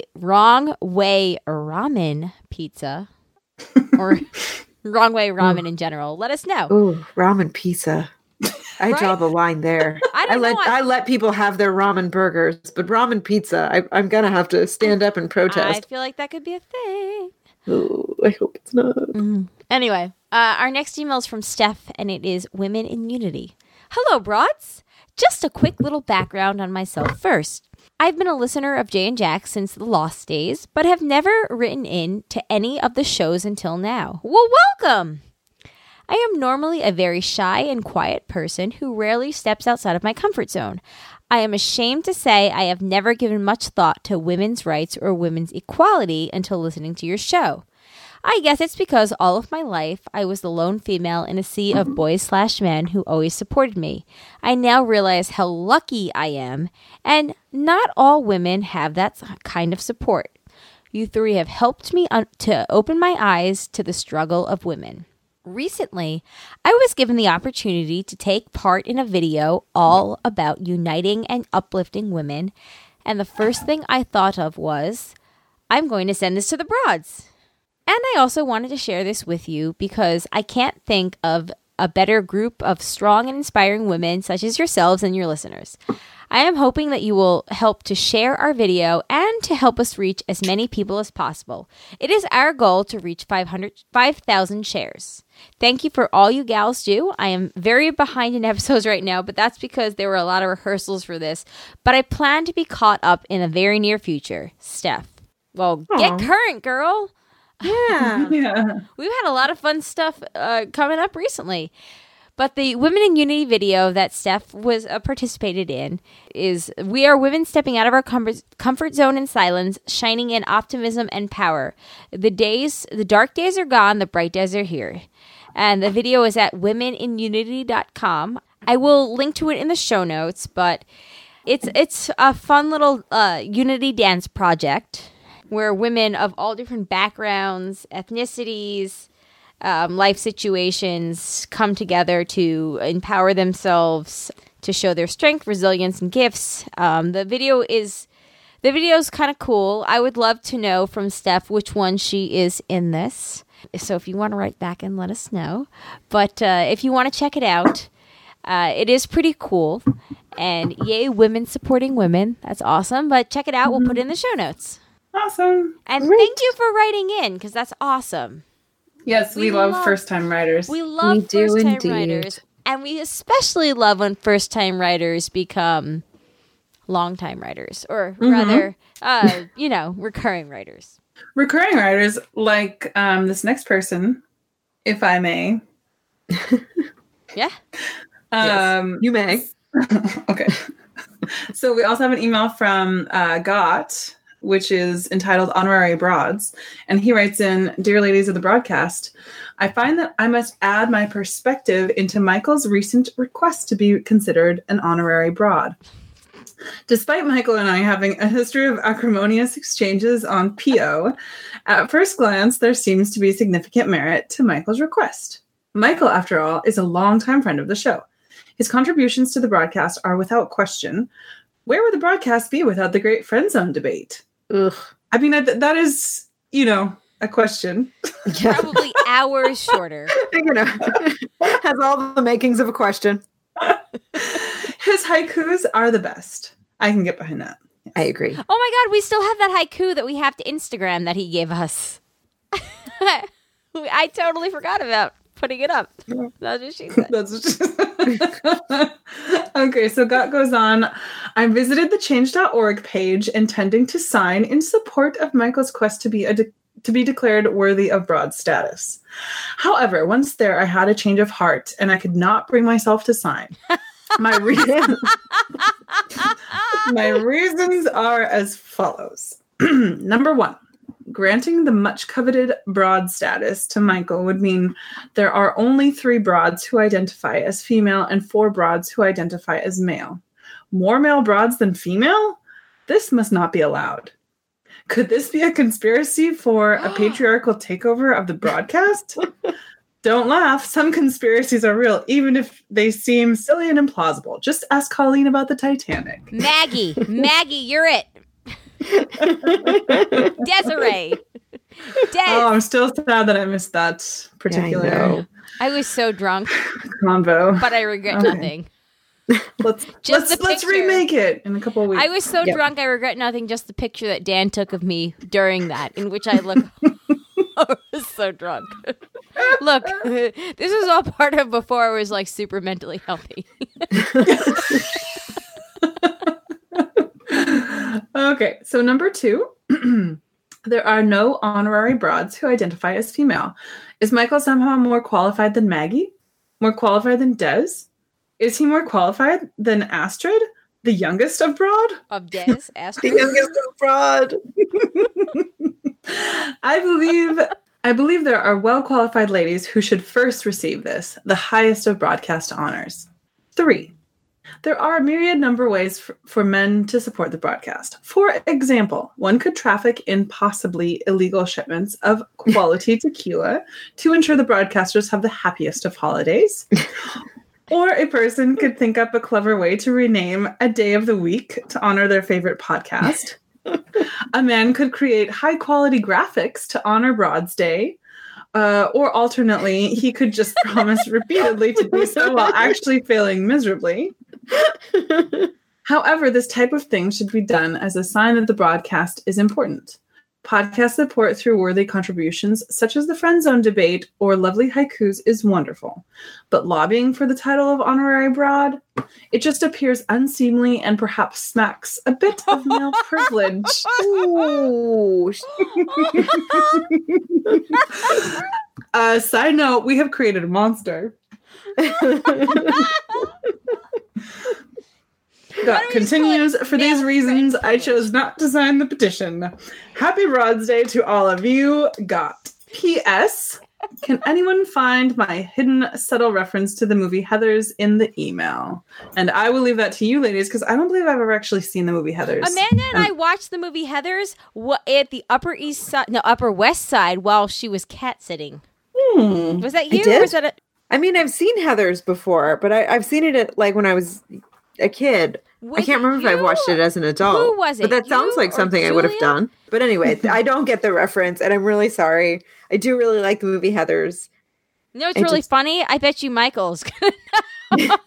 ramen pizza or wrong way ramen in general, let us know. Ooh, ramen pizza. I Right? draw the line there. I let people have their ramen burgers, but ramen pizza, I'm gonna have to stand up and I protest. feel like that could be a thing. Ooh, I hope it's not. Anyway, our next email is from Steph, and it is Women in Unity. Hello, broads. Just a quick little background on myself first. I've been a listener of Jay and Jack since the Lost days, but have never written in to any of the shows until now. Well, welcome! I am normally a very shy and quiet person who rarely steps outside of my comfort zone. I am ashamed to say I have never given much thought to women's rights or women's equality until listening to your show. I guess it's because all of my life I was the lone female in a sea of boys/men who always supported me. I now realize how lucky I am, and not all women have that kind of support. You three have helped me to open my eyes to the struggle of women. Recently, I was given the opportunity to take part in a video all about uniting and uplifting women, and the first thing I thought of was, I'm going to send this to the broads. And I also wanted to share this with you because I can't think of a better group of strong and inspiring women such as yourselves and your listeners. I am hoping that you will help to share our video and to help us reach as many people as possible. It is our goal to reach 5,000 shares. Thank you for all you gals do. I am very behind in episodes right now, but that's because there were a lot of rehearsals for this. But I plan to be caught up in the very near future. Steph. Well, get current, girl. Yeah. Yeah. We've had a lot of fun stuff coming up recently. But the Women in Unity video that Steph was participated in is, we are women stepping out of our comfort zone in silence, shining in optimism and power. The dark days are gone, the bright days are here. And the video is at womeninunity.com. I will link to it in the show notes, but it's a fun little unity dance project where women of all different backgrounds, ethnicities, life situations come together to empower themselves, to show their strength, resilience, and gifts. The video is kind of cool. I would love to know from Steph which one she is in this. So if you want to write back and let us know. But if you want to check it out, it is pretty cool. And yay, women supporting women. That's awesome. But check it out. We'll put it in the show notes. Awesome. And thank you for writing in, because that's awesome. Yes, we love first-time writers. We love We do first-time indeed. writers. And we especially love when first-time writers become long-time writers. Or rather, recurring writers. Recurring writers, like this next person, if I may. Yeah. Yes, you may. Okay. So we also have an email from Got, which is entitled Honorary Broads. And he writes in, Dear ladies of the broadcast, I find that I must add my perspective into Michael's recent request to be considered an honorary broad. Despite Michael and I having a history of acrimonious exchanges on PO, at first glance, there seems to be significant merit to Michael's request. Michael, after all, is a longtime friend of the show. His contributions to the broadcast are without question. Where would the broadcast be without the great friend zone debate? Ugh. I mean, that is, a question. Probably hours shorter. Has all the makings of a question. His haikus are the best. I can get behind that. I agree. Oh my God, we still have that haiku that we have to Instagram that he gave us. I totally forgot about putting it up. That's what she said. That's what she said. Okay, so Got goes on. I visited the change.org page intending to sign in support of Michael's quest to be declared worthy of broad status. However, once there, I had a change of heart and I could not bring myself to sign. My reasons are as follows. Number one, granting the much coveted broad status to Michael would mean there are only 3 broads who identify as female and 4 broads who identify as male. More male broads than female? This must not be allowed. Could this be a conspiracy for a patriarchal takeover of the broadcast? Don't laugh. Some conspiracies are real, even if they seem silly and implausible. Just ask Colleen about the Titanic. Maggie, you're it. Desiree. Oh, I'm still sad that I missed that particular I was so drunk, convo. but I regret nothing. Let's picture. remake it in a couple of weeks. I was so drunk, I regret nothing. Just the picture that Dan took of me during that, in which I look. I was so drunk. Look, this was all part of before I was like super mentally healthy. Okay, so number 2, there are no honorary broads who identify as female. Is Michael somehow more qualified than Maggie? More qualified than Des? Is he more qualified than Astrid, the youngest of Broad? Of Des, The Astrid. youngest of Broad. I believe there are well-qualified ladies who should first receive this, the highest of broadcast honors. 3. There are a myriad number of ways for men to support the broadcast. For example, one could traffic in possibly illegal shipments of quality tequila to ensure the broadcasters have the happiest of holidays. Or a person could think up a clever way to rename a day of the week to honor their favorite podcast. A man could create high-quality graphics to honor Broad's Day. Or alternately, he could just promise repeatedly to do so while actually failing miserably. However, this type of thing should be done as a sign that the broadcast is important. Podcast support through worthy contributions, such as the Friend Zone debate or lovely haikus, is wonderful. But lobbying for the title of honorary Broad, it just appears unseemly and perhaps smacks a bit of male privilege. Ooh. Side note, we have created a monster. That continues. For these reasons, I chose not to sign the petition. Happy Broad's Day to all of you. Got. P.S. Can anyone find my hidden subtle reference to the movie Heathers in the email? And I will leave that to you, ladies, because I don't believe I've ever actually seen the movie Heathers. Amanda and I watched the movie Heathers at the Upper West Side while she was cat sitting. Was that you? I did? Or was that I mean, I've seen Heathers before, but I've seen it at, like when I was a kid. I can't remember if I've watched it as an adult. Who was it? But that sounds You like or something I would have Julia? done. But anyway, I don't get the reference, and I'm really sorry. I do really like the movie Heathers. No, it's really funny. I bet you Michael's gonna know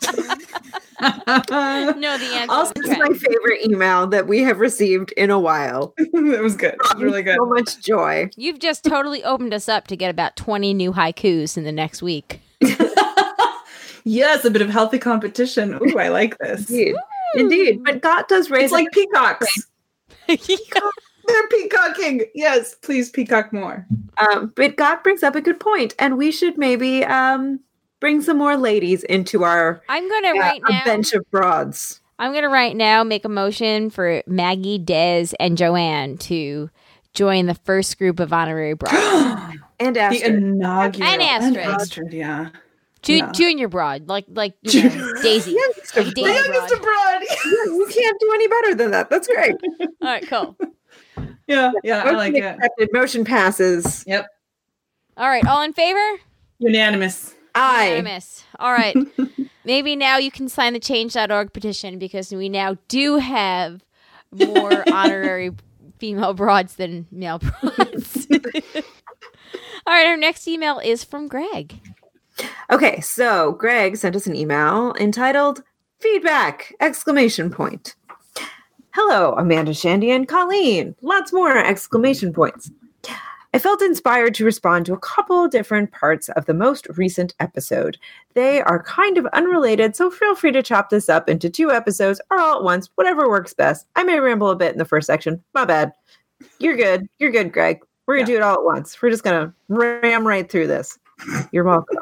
the answer. Also, this is my favorite email that we have received in a while. It was good. It was really good. So much joy. You've just totally opened us up to get about 20 new haikus in the next week. Yes, a bit of healthy competition. Ooh, I like this. Indeed. But God does raise It's like peacocks. They're peacocking. Yes, please peacock more. But God brings up a good point, and we should maybe bring some more ladies into our I'm going to right a now. bench of broads. I'm going to right now make a motion for Maggie, Des, and Joanne to join the first group of honorary broads. And The Astrid. inaugural. And Astrid. Astrid, yeah. Junior broad, like you know, Daisy. Youngest of Like The Daisy broad. youngest broad. abroad. You can't do any better than that. That's great. All right, cool. Yeah, I like Motion it. accepted. Motion passes. Yep. All right, all in favor? Unanimous. Aye. Unanimous. All right. Maybe now you can sign the change.org petition because we now do have more honorary female broads than male broads. All right, our next email is from Greg. Okay, so Greg sent us an email entitled "Feedback!" Exclamation point. Hello, Amanda, Shandy, and Colleen. Lots more exclamation points. I felt inspired to respond to a couple different parts of the most recent episode. They are kind of unrelated, so feel free to chop this up into 2 episodes or all at once, whatever works best. I may ramble a bit in the first section. My bad. You're good. You're good, Greg. We're going to do it all at once. We're just going to ram right through this. You're welcome.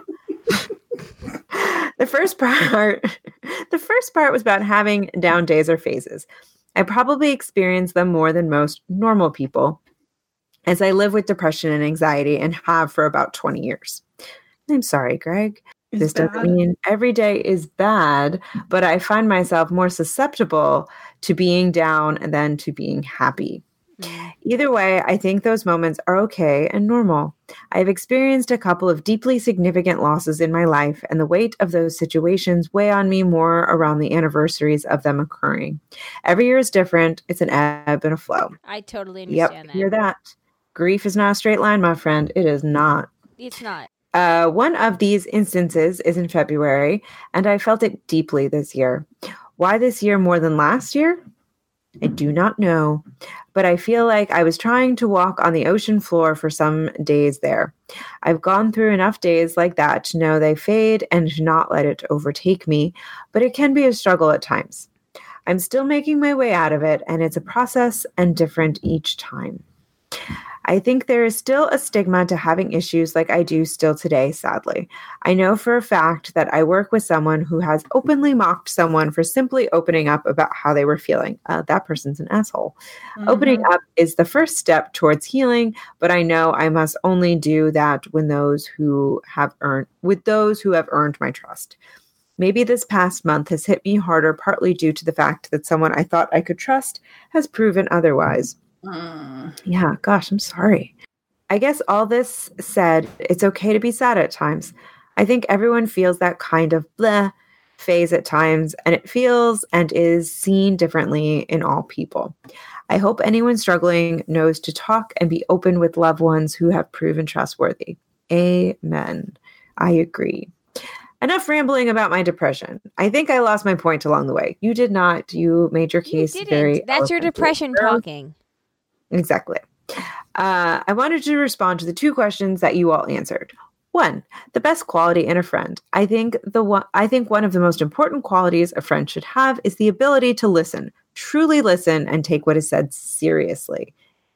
The first part was about having down days or phases. I probably experience them more than most normal people, as I live with depression and anxiety and have for about 20 years. I'm sorry, Greg. This doesn't mean every day is bad, but I find myself more susceptible to being down than to being happy. Either way, I think those moments are okay and normal. I've experienced a couple of deeply significant losses in my life, and the weight of those situations weigh on me more around the anniversaries of them occurring. Every year is different. It's an ebb and a flow. I totally understand that. Hear that. Grief is not a straight line, my friend. It is not. It's not. One of these instances is in February, and I felt it deeply this year. Why this year more than last year? I do not know, but I feel like I was trying to walk on the ocean floor for some days there. I've gone through enough days like that to know they fade and to not let it overtake me, but it can be a struggle at times. I'm still making my way out of it, and it's a process and different each time. I think there is still a stigma to having issues like I do still today, sadly. I know for a fact that I work with someone who has openly mocked someone for simply opening up about how they were feeling. That person's an asshole. Opening up is the first step towards healing, but I know I must only do that with those who have earned my trust. Maybe this past month has hit me harder, partly due to the fact that someone I thought I could trust has proven otherwise. Yeah, gosh, I'm sorry. I guess all this said, it's okay to be sad at times. I think everyone feels that kind of bleh phase at times, and it feels and is seen differently in all people. I hope anyone struggling knows to talk and be open with loved ones who have proven trustworthy. Amen. I agree. Enough rambling about my depression. I think I lost my point along the way. You did not. You made your case very That's your depression talking. Exactly. I wanted to respond to the 2 questions that you all answered. 1, the best quality in a friend. I think one of the most important qualities a friend should have is the ability to listen, truly listen, and take what is said seriously.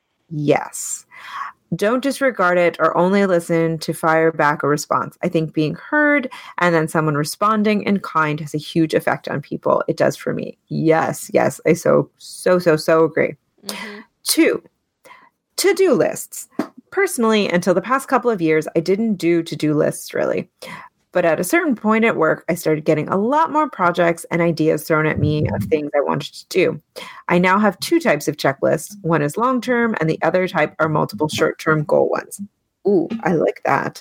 Yes. Don't disregard it or only listen to fire back a response. I think being heard and then someone responding in kind has a huge effect on people. It does for me. Yes, I so agree. 2, to-do lists. Personally, until the past couple of years, I didn't do to-do lists really. But at a certain point at work, I started getting a lot more projects and ideas thrown at me of things I wanted to do. I now have 2 types of checklists. One is long-term and the other type are multiple short-term goal ones. Ooh, I like that.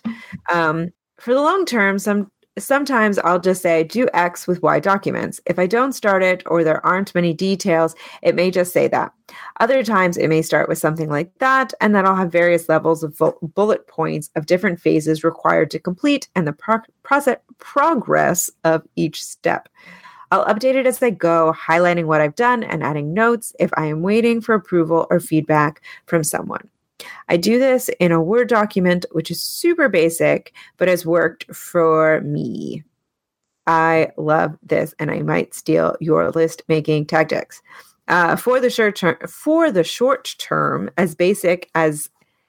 For the long-term, sometimes I'll just say, do X with Y documents. If I don't start it or there aren't many details, it may just say that. Other times it may start with something like that, and then I'll have various levels of bullet points of different phases required to complete and the progress of each step. I'll update it as I go, highlighting what I've done and adding notes if I am waiting for approval or feedback from someone. I do this in a Word document, which is super basic, but has worked for me. I love this, and I might steal your list making tactics. For the short term, as basic as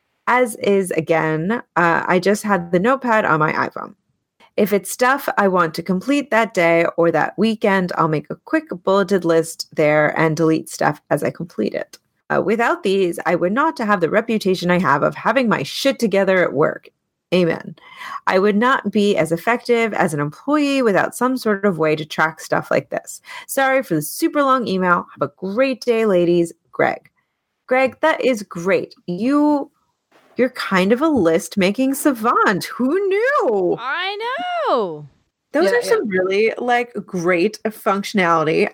is again, I just had the notepad on my iPhone. If it's stuff I want to complete that day or that weekend, I'll make a quick bulleted list there and delete stuff as I complete it. Without these, I would not have the reputation I have of having my shit together at work. Amen. I would not be as effective as an employee without some sort of way to track stuff like this. Sorry for the super long email. Have a great day, ladies. Greg. Greg, that is great. You're kind of a list-making savant. Who knew? I know. Those are some really great functionality.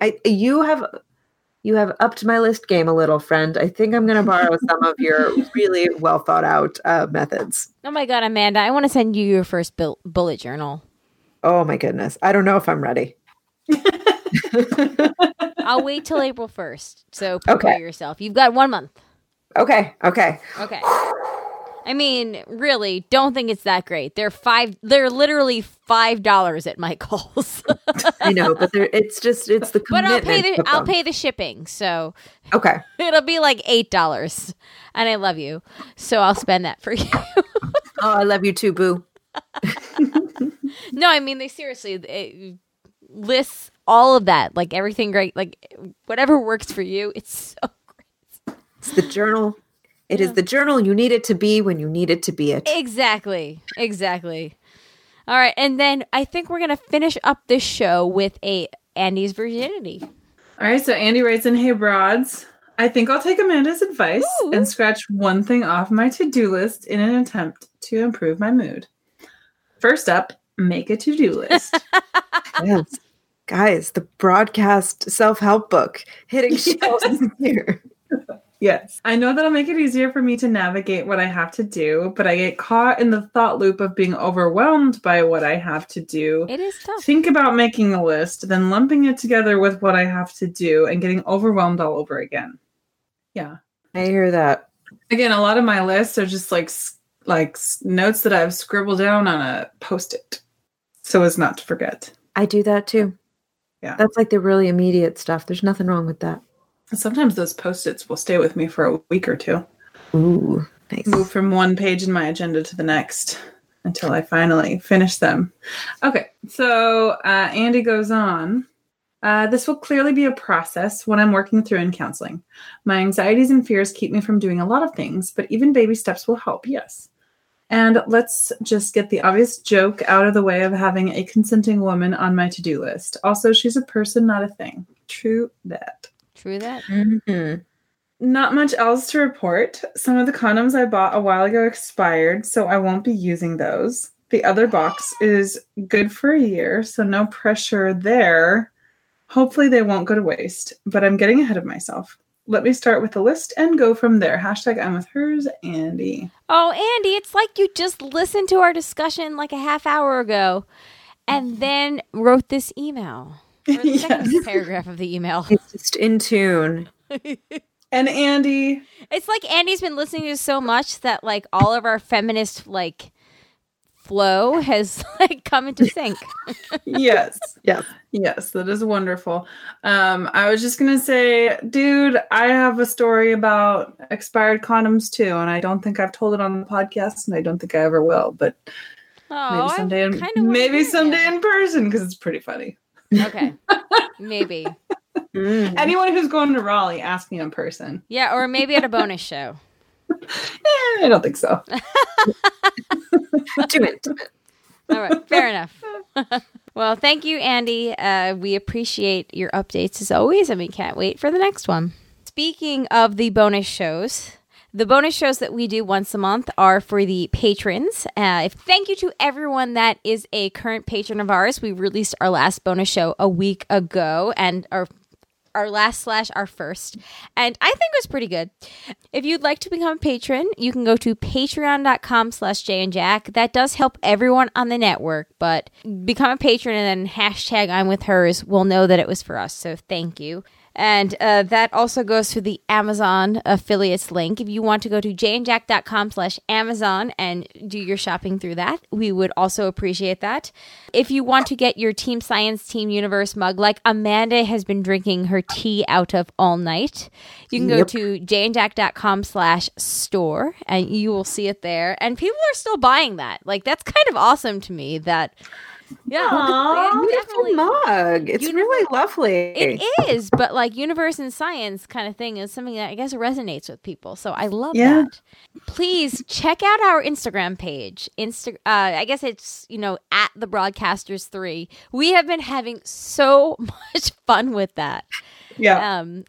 You have upped my list game a little, friend. I think I'm going to borrow some of your really well thought out methods. Oh my God, Amanda, I want to send you your first bullet journal. Oh my goodness. I don't know if I'm ready. I'll wait till April 1st. So prepare yourself. You've got 1 month. Okay. I mean, really, don't think it's that great. They're literally $5 at Michael's. I know, but it's the commitment. But I'll pay the shipping, so okay, it'll be like $8, and I love you, so I'll spend that for you. Oh, I love you too, boo. No, I mean, it lists all of that, like everything great, like whatever works for you. It's so great. It's the journal. It is the journal you need it to be when you need it to be it. Exactly. All right, and then I think we're going to finish up this show with Andy's virginity. All right, so Andy writes in, "Hey, broads. I think I'll take Amanda's advice and scratch one thing off my to-do list in an attempt to improve my mood. First up, make a to-do list." Yes. Guys, the broadcast self-help book hitting shelves here. Yes. I know that'll make it easier for me to navigate what I have to do, but I get caught in the thought loop of being overwhelmed by what I have to do. It is tough. Think about making a list, then lumping it together with what I have to do and getting overwhelmed all over again. Yeah. I hear that. Again, a lot of my lists are just like notes that I've scribbled down on a Post-it so as not to forget. I do that too. Yeah. That's like the really immediate stuff. There's nothing wrong with that. Sometimes those Post-its will stay with me for a week or two. Ooh, Nice. move from one page in my agenda to the next until I finally finish them. Okay, so Andy goes on. This will clearly be a process when I'm working through in counseling. My anxieties and fears keep me from doing a lot of things, but even baby steps will help, yes. And let's just get the obvious joke out of the way of having a consenting woman on my to-do list. Also, she's a person, not a thing. True that. True that. Mm-hmm. Not much else to report. Some of the condoms I bought a while ago expired, so I won't be using those. The other box is good for a year, so no pressure there. Hopefully they won't go to waste, but I'm getting ahead of myself. Let me start with the list and go from there. Hashtag I'm with hers, Andy. Oh, Andy, it's like you just listened to our discussion like a half hour ago and then wrote this email. Or the second paragraph of the email. It's just in tune. And Andy. It's like Andy's been listening to so much that like all of our feminist like flow has like come into sync. Yes. Yes. Yes, that is wonderful. I was just going to say, dude, I have a story about expired condoms too, and I don't think I've told it on the podcast, and I don't think I ever will, but maybe someday, in person, because it's pretty funny. Okay. Maybe. Anyone who's going to Raleigh, ask me in person. Yeah, or maybe at a bonus show. I don't think so. Too intimate. All right, fair enough. Well, thank you, Andy. We appreciate your updates as always, and we can't wait for the next one. Speaking of the bonus shows that we do once a month are for the patrons. Thank you to everyone that is a current patron of ours. We released our last bonus show a week ago, and our first, and I think it was pretty good. If you'd like to become a patron, you can go to patreon.com/JayandJack. That does help everyone on the network, but become a patron and then hashtag I'm with hers. We'll know that it was for us, so thank you. And that also goes to the Amazon affiliates link. If you want to go to jayandjack.com/Amazon and do your shopping through that, we would also appreciate that. If you want to get your Team Science, Team Universe mug, like Amanda has been drinking her tea out of all night, you can go to jayandjack.com/store and you will see it there. And people are still buying that. Like, that's kind of awesome to me that... Yeah, Aww, beautiful mug. It's really lovely. It is, but like universe and science kind of thing is something that I guess resonates with people. So I love that. Please check out our Instagram page. I guess it's at the Broadcasters 3. We have been having so much fun with that. Yeah. And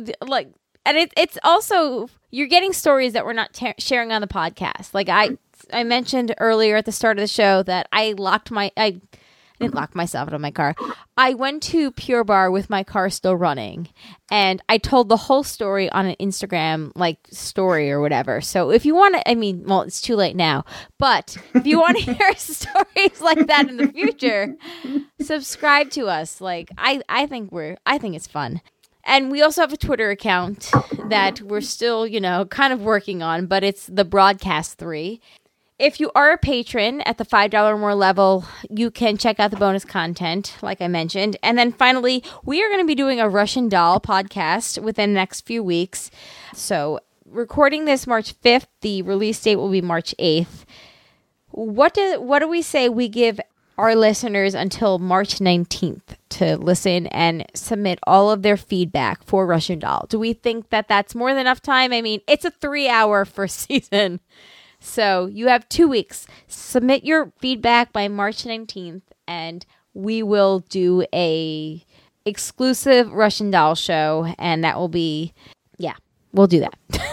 it's also you're getting stories that we're not sharing on the podcast. Like I mentioned earlier at the start of the show that I didn't lock myself out of my car. I went to Pure Barre with my car still running, and I told the whole story on an Instagram story or whatever. So if you want to, it's too late now, but if you want to hear stories like that in the future, subscribe to us. I think it's fun. And we also have a Twitter account that we're still, kind of working on, but it's the Broadcast 3. If you are a patron at the $5 or more level, you can check out the bonus content, like I mentioned. And then finally, we are going to be doing a Russian Doll podcast within the next few weeks. So recording this March 5th, the release date will be March 8th. What do we say we give our listeners until March 19th to listen and submit all of their feedback for Russian Doll? Do we think that that's more than enough time? It's a 3-hour first season. So you have 2 weeks. Submit your feedback by March 19th, and we will do a exclusive Russian Doll show, and that will be, we'll do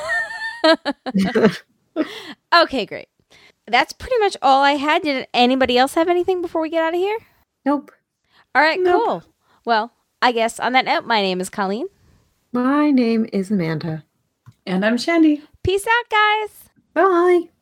that. Okay, great. That's pretty much all I had. Did anybody else have anything before we get out of here? Nope. All right, cool. Well, I guess on that note, my name is Colleen. My name is Amanda. And I'm Shandy. Peace out, guys. Bye.